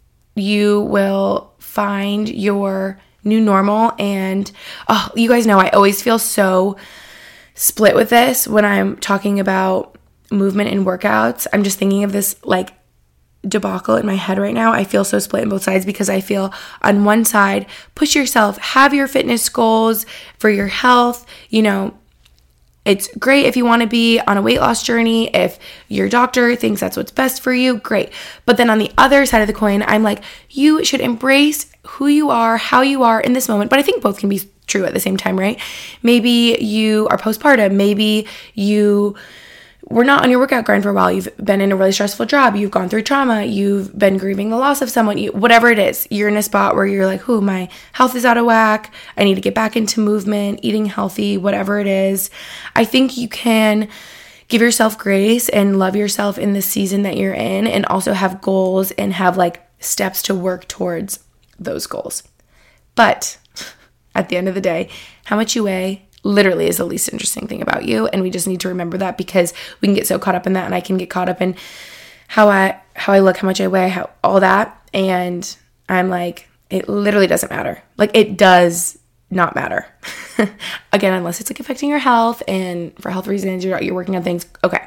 you will find your new normal. And oh, you guys know I always feel so split with this when I'm talking about movement and workouts. I'm just thinking of this like debacle in my head right now. I feel so split in both sides, because I feel on one side, push yourself, have your fitness goals for your health. You know, it's great if you want to be on a weight loss journey. If your doctor thinks that's what's best for you, great. But then on the other side of the coin, I'm like, you should embrace who you are, how you are in this moment. But I think both can be true at the same time, right? Maybe you are postpartum. Maybe you we're not on your workout grind for a while. You've been in a really stressful job. You've gone through trauma. You've been grieving the loss of someone. You, whatever it is, you're in a spot where you're like, "Ooh, my health is out of whack. I need to get back into movement, eating healthy, whatever it is." I think you can give yourself grace and love yourself in the season that you're in, and also have goals and have like steps to work towards those goals. But at the end of the day, how much you weigh literally is the least interesting thing about you, and we just need to remember that, because we can get so caught up in that, and I can get caught up in how I how I look, how much I weigh, how all that, and I'm like, it literally doesn't matter. Like, it does not matter. Again, unless it's like affecting your health, and for health reasons you're you're working on things, okay.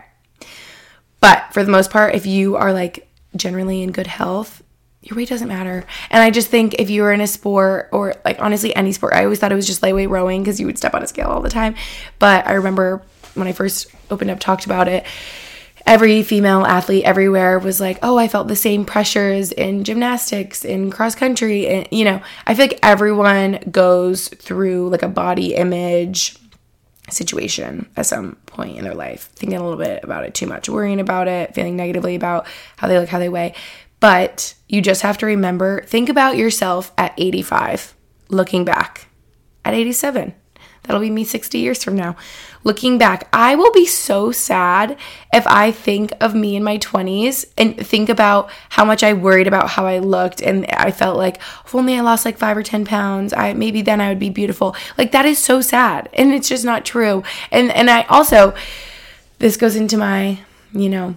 But for the most part, if you are like generally in good health, your weight doesn't matter. And I just think if you were in a sport, or like honestly any sport, I always thought it was just lightweight rowing because you would step on a scale all the time. But I remember when I first opened up, talked about it, every female athlete everywhere was like, "Oh, I felt the same pressures in gymnastics, in cross country." And, you know, I feel like everyone goes through like a body image situation at some point in their life, thinking a little bit about it too much, worrying about it, feeling negatively about how they look, how they weigh. But you just have to remember, think about yourself at eighty-five, looking back at eighty-seven. That'll be me sixty years from now. Looking back, I will be so sad if I think of me in my twenties and think about how much I worried about how I looked, and I felt like, if only I lost like five or ten pounds, I maybe then I would be beautiful. Like, that is so sad, and it's just not true. And and I also, this goes into my, you know,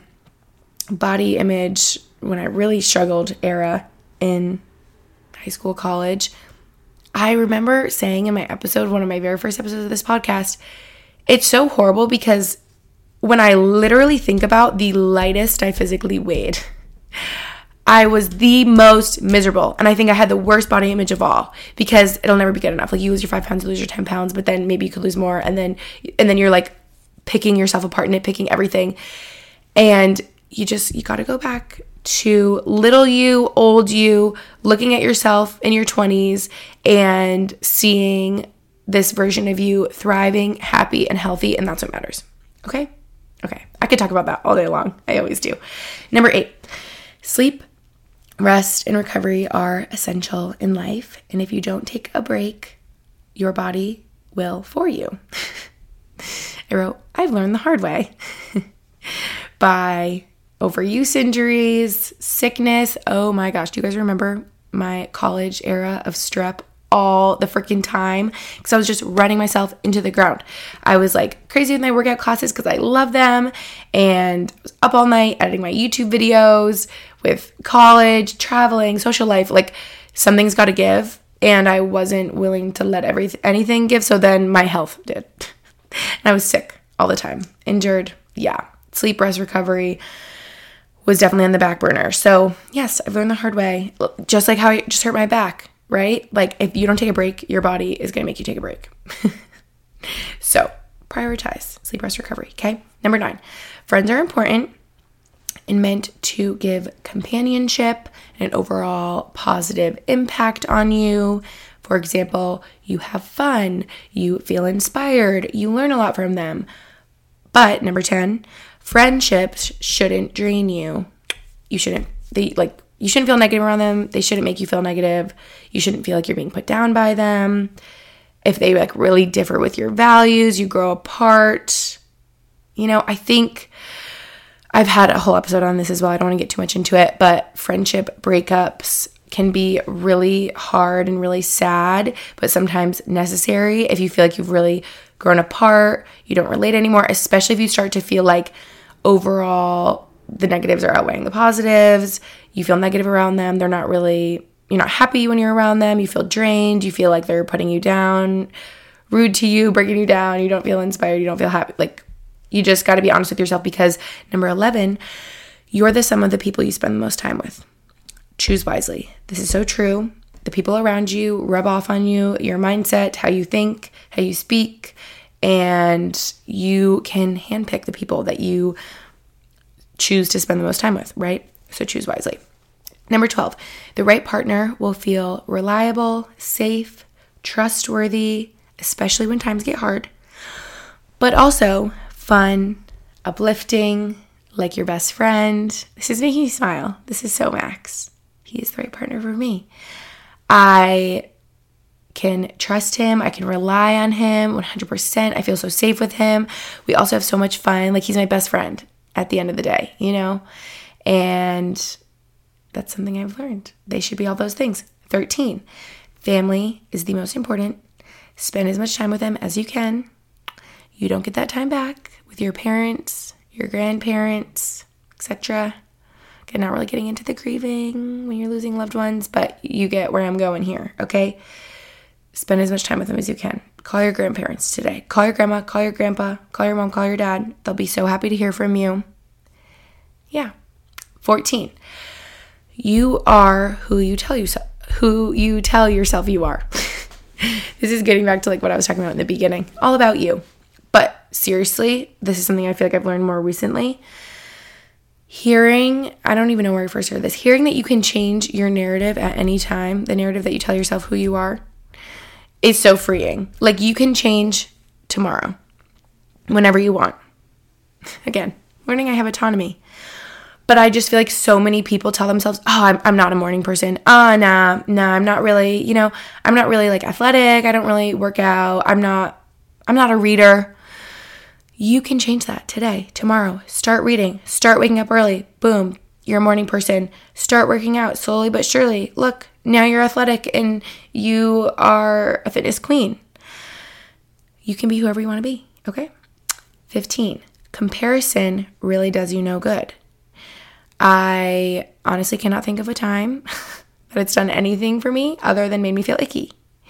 body image when I really struggled era in high school, college. I remember saying in my episode, one of my very first episodes of this podcast, it's so horrible because when I literally think about the lightest I physically weighed, I was the most miserable. And I think I had the worst body image of all, because it'll never be good enough. Like, you lose your five pounds, you lose your ten pounds, but then maybe you could lose more. And then, and then you're like picking yourself apart, nitpicking everything. And you just, you got to go back to little you, old you, looking at yourself in your twenties and seeing this version of you thriving, happy, and healthy, and that's what matters. Okay? Okay. I could talk about that all day long. I always do. Number eight, sleep, rest, and recovery are essential in life, and if you don't take a break, your body will for you. I wrote, I've learned the hard way by overuse injuries, sickness. Oh my gosh. Do you guys remember my college era of strep all the freaking time? Because I was just running myself into the ground. I was like crazy with my workout classes because I love them, and I was up all night editing my YouTube videos, with college, traveling, social life. Like, something's got to give, and I wasn't willing to let everything anything give. So then my health did. And I was sick all the time, injured. Yeah. Sleep, rest, recovery was definitely on the back burner. So yes, I've learned the hard way. Just like how I just hurt my back, right? Like, if you don't take a break, your body is going to make you take a break. So prioritize sleep, rest, recovery. Okay. Number nine, friends are important and meant to give companionship and an overall positive impact on you. For example, you have fun, you feel inspired, you learn a lot from them. But number ten, friendships shouldn't drain you. You shouldn't, they like, you shouldn't feel negative around them. They shouldn't make you feel negative. You shouldn't feel like you're being put down by them. If they like really differ with your values, you grow apart. You know, I think I've had a whole episode on this as well. I don't want to get too much into it, but friendship breakups can be really hard and really sad, but sometimes necessary if you feel like you've really grown apart, you don't relate anymore, especially if you start to feel like overall the negatives are outweighing the positives, you feel negative around them, they're not really, you're not happy when you're around them, you feel drained, you feel like they're putting you down, rude to you, breaking you down, you don't feel inspired, you don't feel happy. Like, you just got to be honest with yourself, because number eleven, you're the sum of the people you spend the most time with. Choose wisely. This is so true. The people around you rub off on you, your mindset, how you think, how you speak, and you can handpick the people that you choose to spend the most time with, right? So choose wisely. Number twelve, the right partner will feel reliable, safe, trustworthy, especially when times get hard, but also fun, uplifting, like your best friend. This is making me smile. This is so Max. He is the right partner for me. I can trust him. I can rely on him one hundred percent. I feel so safe with him. We also have so much fun. Like, he's my best friend at the end of the day, you know? And that's something I've learned. They should be all those things. thirteen, family is the most important. Spend as much time with them as you can. You don't get that time back with your parents, your grandparents, et cetera. Again, not really getting into the grieving when you're losing loved ones, but you get where I'm going here, okay? Spend as much time with them as you can. Call your grandparents today. Call your grandma, call your grandpa, call your mom, call your dad. They'll be so happy to hear from you. Yeah. fourteen. You are who you tell you so, who you tell yourself you are. This is getting back to like what I was talking about in the beginning. All about you. But seriously, this is something I feel like I've learned more recently. Hearing, I don't even know where I first heard this, hearing that you can change your narrative at any time, the narrative that you tell yourself who you are, is so freeing. Like, you can change tomorrow, whenever you want. Again, learning I have autonomy. But I just feel like so many people tell themselves, oh, I'm, I'm not a morning person. Oh, nah, nah, I'm not really, you know, I'm not really like athletic. I don't really work out. I'm not, I'm not a reader. You can change that today, tomorrow. Start reading. Start waking up early. Boom. You're a morning person. Start working out slowly but surely. Look, now you're athletic and you are a fitness queen. You can be whoever you want to be, okay? fifteen, comparison really does you no good. I honestly cannot think of a time that it's done anything for me other than made me feel icky.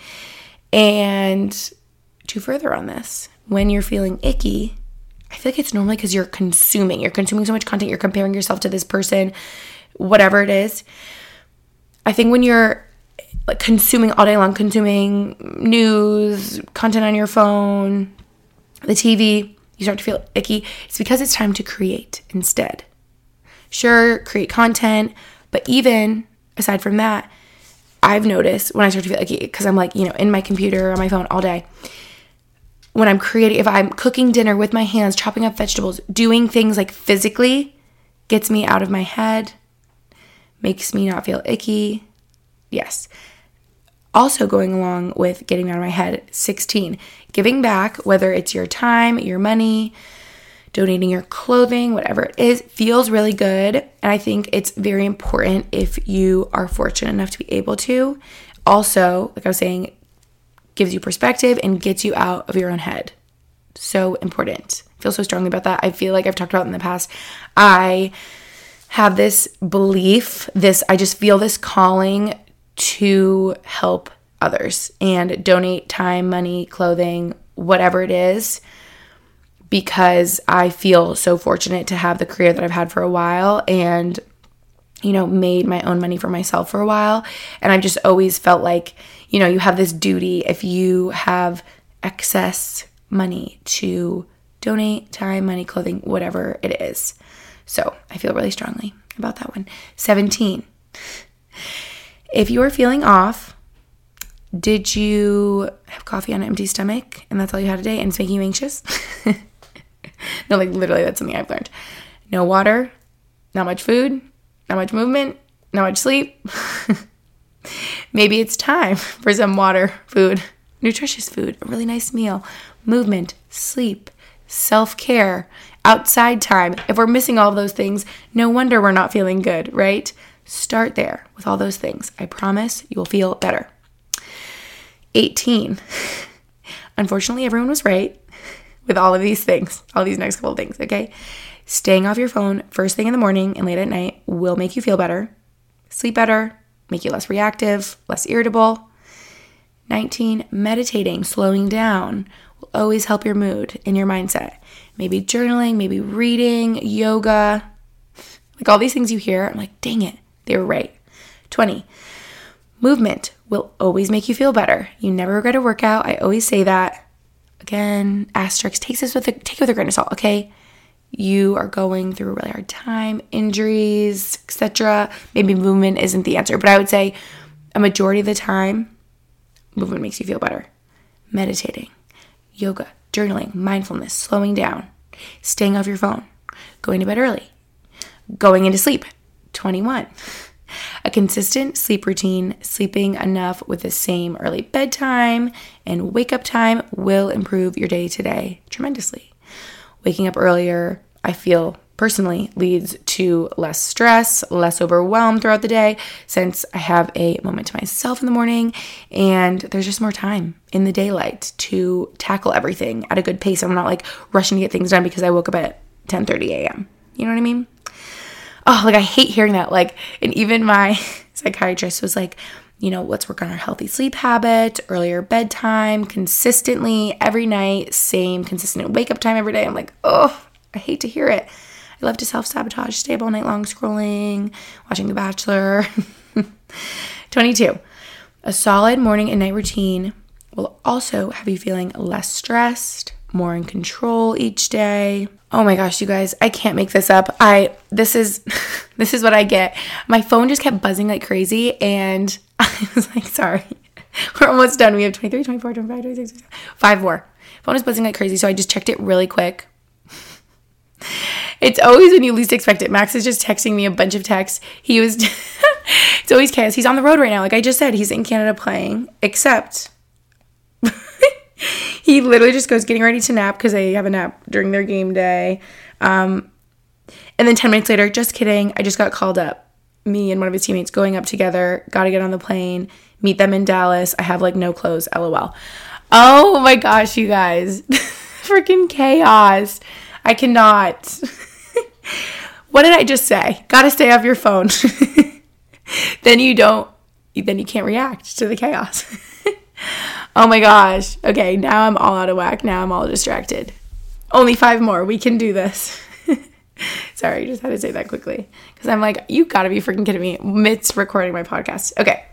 And to further on this, when you're feeling icky, I feel like it's normally because you're consuming. You're consuming so much content. You're comparing yourself to this person, whatever it is. I think when you're like consuming all day long, consuming news, content on your phone, the T V, you start to feel icky. It's because it's time to create instead. Sure, create content, but even aside from that, I've noticed when I start to feel icky, because I'm like, you know, in my computer, on my phone all day, when I'm creating, if I'm cooking dinner with my hands, chopping up vegetables, doing things like physically gets me out of my head, makes me not feel icky. Yes. Also going along with getting out of my head, sixteen, giving back, whether it's your time, your money, donating your clothing, whatever it is, feels really good. And I think it's very important if you are fortunate enough to be able to. Also, like I was saying, gives you perspective and gets you out of your own head. So important. I feel so strongly about that. I feel like I've talked about in the past. I have this belief, this, I just feel this calling to help others and donate time, money, clothing, whatever it is, because I feel so fortunate to have the career that I've had for a while and, you know, made my own money for myself for a while. And I've just always felt like, you know, you have this duty if you have excess money to donate time, money, clothing, whatever it is. So I feel really strongly about that one. seventeen. If you are feeling off, did you have coffee on an empty stomach and that's all you had today and it's making you anxious? No, like literally that's something I've learned. No water, not much food, not much movement, not much sleep. Maybe it's time for some water, food, nutritious food, a really nice meal, movement, sleep, self-care, outside time. If we're missing all of those things, no wonder we're not feeling good, right? Start there with all those things. I promise you will feel better. eighteen. Unfortunately, everyone was right with all of these things, all these next couple of things, okay? Staying off your phone first thing in the morning and late at night will make you feel better, sleep better, make you less reactive, less irritable. nineteen, meditating, slowing down will always help your mood and your mindset. Maybe journaling, maybe reading, yoga, like all these things you hear. I'm like, dang it, they were right. twenty, movement will always make you feel better. You never regret a workout. I always say that. Again, asterisk, take this with a, take it with a grain of salt, okay? You are going through a really hard time, injuries, et cetera. Maybe movement isn't the answer, but I would say a majority of the time, movement makes you feel better. Meditating, yoga, journaling, mindfulness, slowing down, Staying off your phone. Going to bed early. Going into sleep. twenty-one. A consistent sleep routine, sleeping enough with the same early bedtime and wake up time will improve your day to day tremendously. Waking up earlier, I feel personally, leads to less stress, less overwhelm throughout the day, since I have a moment to myself in the morning and there's just more time in the daylight to tackle everything at a good pace. I'm not like rushing to get thirty done because I woke up at ten thirty a.m. You know what I mean? Oh, like I hate hearing that. Like, and even my psychiatrist was like, you know, let's work on our healthy sleep habit, earlier bedtime, consistently every night, same consistent wake up time every day. I'm like, oh, I hate to hear it. I love to self-sabotage, stay up all night long scrolling, watching The Bachelor. twenty-two. A solid morning and night routine will also have you feeling less stressed, more in control each day. Oh my gosh, you guys, I can't make this up. I this is this is what I get. My phone just kept buzzing like crazy and I was like, sorry. We're almost done. We have twenty-three, twenty-four, twenty-five, twenty-six, twenty-seven, five more. Phone is buzzing like crazy, so I just checked it really quick. It's always when you least expect it. Max is just texting me a bunch of texts. He was, it's always chaos. He's on the road right now. Like I just said, he's in Canada playing, except he literally just goes getting ready to nap because they have a nap during their game day. Um, and then ten minutes later, just kidding, I just got called up. Me and one of his teammates going up together, got to get on the plane, meet them in Dallas. I have like no clothes, lol. Oh my gosh, you guys. Freaking chaos. I cannot. What did I just say? Gotta stay off your phone. Then you don't, then you can't react to the chaos. Oh my gosh. Okay, now I'm all out of whack. Now I'm all distracted. Only five more. We can do this. Sorry, I just had to say that quickly. Because I'm like, you gotta be freaking kidding me. Midst recording my podcast. Okay.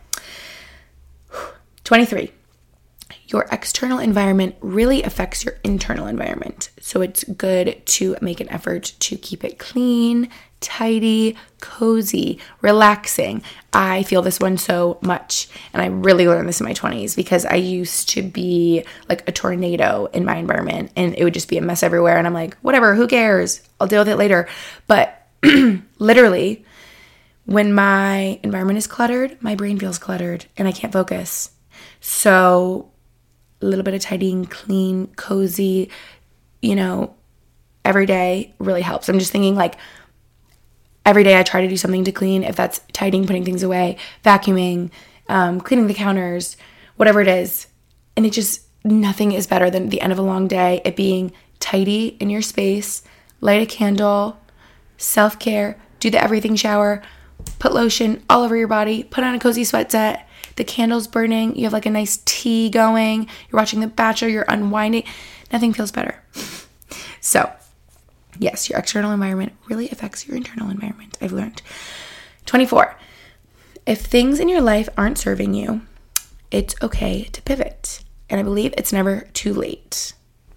twenty-three. Your external environment really affects your internal environment. So it's good to make an effort to keep it clean, tidy, cozy, relaxing. I feel this one so much. And I really learned this in my twenties because I used to be like a tornado in my environment and it would just be a mess everywhere. And I'm like, whatever, who cares? I'll deal with it later. But literally, when my environment is cluttered, my brain feels cluttered and I can't focus. So a little bit of tidying, clean, cozy, you know, every day really helps. I'm just thinking like every day I try to do something to clean. If that's tidying, putting things away, vacuuming, um, cleaning the counters, whatever it is. And it just, nothing is better than the end of a long day, it being tidy in your space, light a candle, self-care, do the everything shower, put lotion all over your body, put on a cozy sweat set, the candle's burning, you have like a nice tea going, you're watching The Bachelor, you're unwinding. Nothing feels better. So, yes, your external environment really affects your internal environment, I've learned. twenty-four. If things in your life aren't serving you, it's okay to pivot. And I believe it's never too late.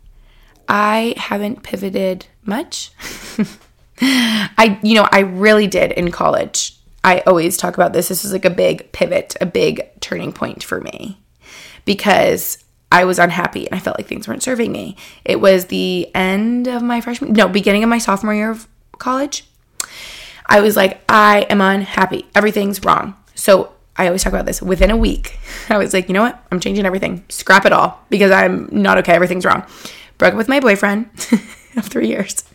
I haven't pivoted much. I, you know, I really did in college. I always talk about this. This is like a big pivot, a big turning point for me because I was unhappy and I felt like things weren't serving me. It was the end of my freshman, no, beginning of my sophomore year of college. I was like, I am unhappy. Everything's wrong. So I always talk about this. Within a week, I was like, you know what? I'm changing everything. Scrap it all because I'm not okay. Everything's wrong. Broke up with my boyfriend of three years.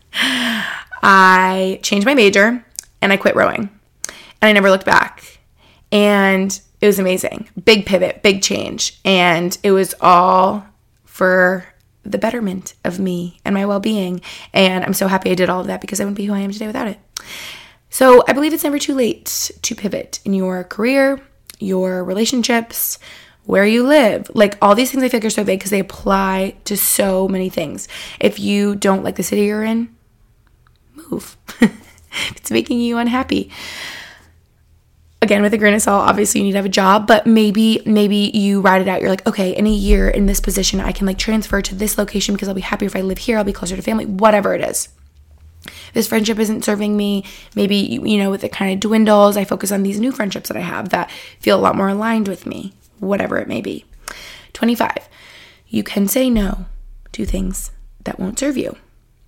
I changed my major and I quit rowing. And I never looked back. And it was amazing. Big pivot, big change. And it was all for the betterment of me and my well-being. And I'm so happy I did all of that because I wouldn't be who I am today without it. So I believe it's never too late to pivot in your career, your relationships, where you live. Like all these things I feel like are so vague because they apply to so many things. If you don't like the city you're in, move. If it's making you unhappy. Again, with a grain of salt, obviously you need to have a job, but maybe maybe you ride it out. You're like, okay, in a year in this position, I can like transfer to this location because I'll be happier if I live here. I'll be closer to family, whatever it is. This friendship isn't serving me. Maybe, you know, with it kind of dwindles. I focus on these new friendships that I have that feel a lot more aligned with me, whatever it may be. twenty-five, you can say no to things that won't serve you.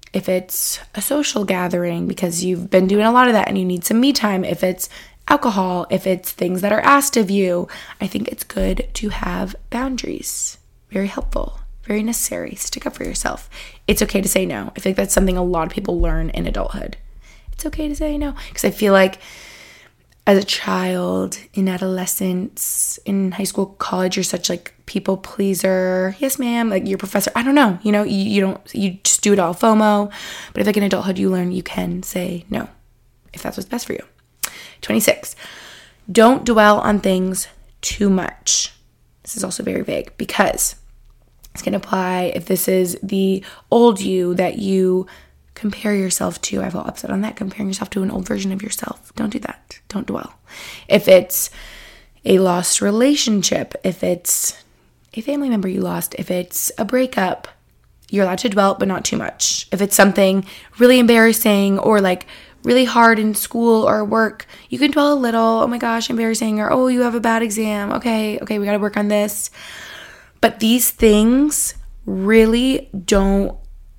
if it's a social gathering because you've been doing a lot of that and you need some me time, if it's alcohol, if it's things that are asked of you, I think it's good to have boundaries. Very helpful, very necessary. Stick up for yourself. It's okay to say no. I think that's something a lot of people learn in adulthood. It's okay to say no, because I feel like as a child, in adolescence, in high school, college, you're such like people pleaser. Yes, ma'am. Like your professor. I don't know. You know, you, you don't, you just do it all FOMO. But if like in adulthood, you learn you can say no if that's what's best for you. twenty-six, don't dwell on things too much. This is also very vague because it's going to apply if this is the old you that you compare yourself to. I feel upset on that. Comparing yourself to an old version of yourself. Don't do that. Don't dwell. If it's a lost relationship, if it's a family member you lost, if it's a breakup, you're allowed to dwell, but not too much. If it's something really embarrassing or like really hard in school or work, you can dwell a little. Oh my gosh, embarrassing. Or, oh, you have a bad exam. Okay, okay, we got to work on this. But these things really don't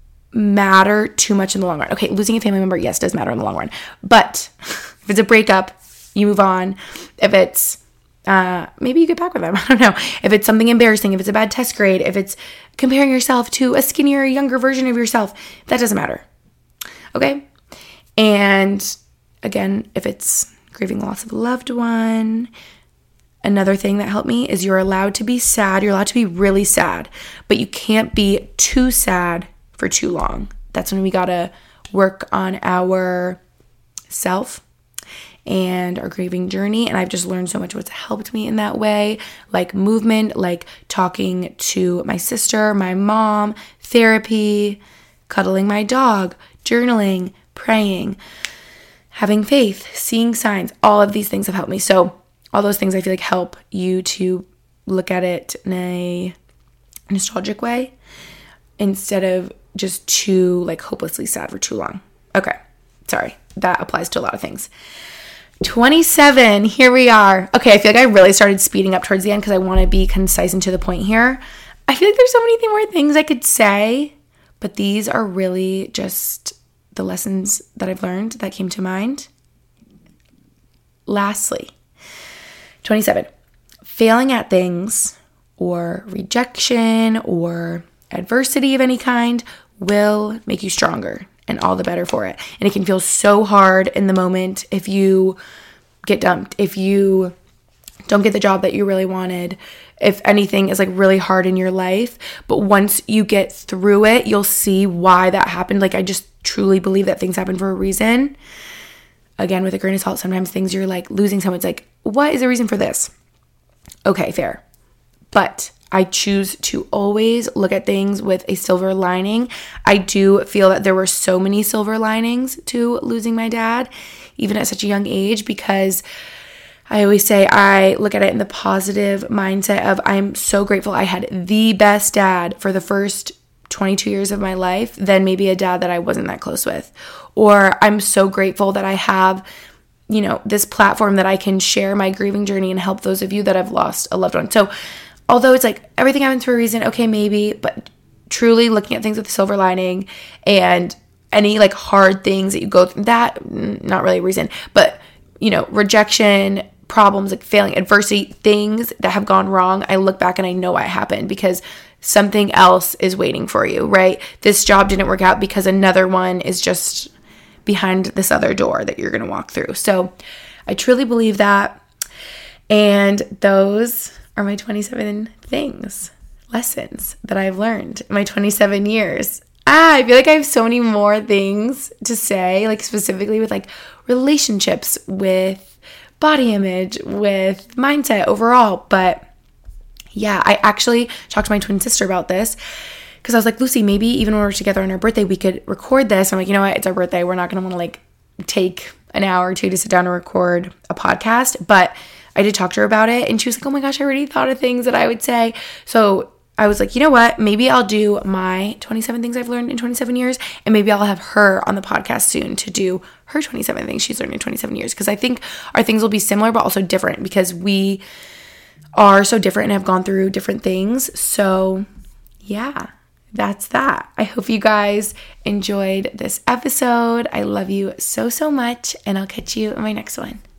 matter too much in the long run. Okay, losing a family member, yes, does matter in the long run. But if it's a breakup, you move on. If it's, uh, maybe you get back with them. I don't know. If it's something embarrassing, if it's a bad test grade, if it's comparing yourself to a skinnier, younger version of yourself, that doesn't matter. Okay? And again, if it's grieving the loss of a loved one, another thing that helped me is you're allowed to be sad. You're allowed to be really sad, but you can't be too sad for too long. That's when we gotta work on our self and our grieving journey. And I've just learned so much what's helped me in that way, like movement, like talking to my sister, my mom, therapy, cuddling my dog, journaling, praying, having faith, seeing signs. All of these things have helped me. So all those things I feel like help you to look at it in a nostalgic way instead of just too like hopelessly sad for too long. Okay, sorry. That applies to a lot of things. twenty-seven, here we are. Okay, I feel like I really started speeding up towards the end because I want to be concise and to the point here. I feel like there's so many more things I could say, but these are really just the lessons that I've learned that came to mind. Lastly, twenty-seven, failing at things or rejection or adversity of any kind will make you stronger and all the better for it. And it can feel so hard in the moment if you get dumped, if you don't get the job that you really wanted, if anything is like really hard in your life. But once you get through it, you'll see why that happened. Like I just truly believe that things happen for a reason. Again, with a grain of salt, sometimes things you're like losing someone. It's like, what is the reason for this? Okay, fair. But I choose to always look at things with a silver lining. I do feel that there were so many silver linings to losing my dad, even at such a young age, because I always say I look at it in the positive mindset of I'm so grateful I had the best dad for the first twenty-two years of my life than maybe a dad that I wasn't that close with. Or I'm so grateful that I have, you know, this platform that I can share my grieving journey and help those of you that have lost a loved one. So although it's like everything happens for a reason, okay, maybe, but truly looking at things with a silver lining and any like hard things that you go through, that, not really a reason, but, you know, rejection, problems, like failing, adversity, things that have gone wrong, I look back and I know why it happened because something else is waiting for you, right? This job didn't work out because another one is just behind this other door that you're going to walk through. So I truly believe that. And those are my twenty-seven things, lessons that I've learned in my twenty-seven years. Ah, I feel like I have so many more things to say, like specifically with like relationships, with body image, with mindset overall. But yeah, I actually talked to my twin sister about this because I was like, Lucy, maybe even when we're together on our birthday, we could record this. I'm like, you know what? It's our birthday. We're not going to want to like take an hour or two to sit down and record a podcast. But I did talk to her about it and she was like, oh my gosh, I already thought of things that I would say. So I was like, you know what? Maybe I'll do my twenty-seven things I've learned in twenty-seven years. And maybe I'll have her on the podcast soon to do her twenty-seven things she's learned in twenty-seven years. Because I think our things will be similar, but also different because we are so different and have gone through different things. So yeah, that's that. I hope you guys enjoyed this episode. I love you so, so much, and I'll catch you in my next one.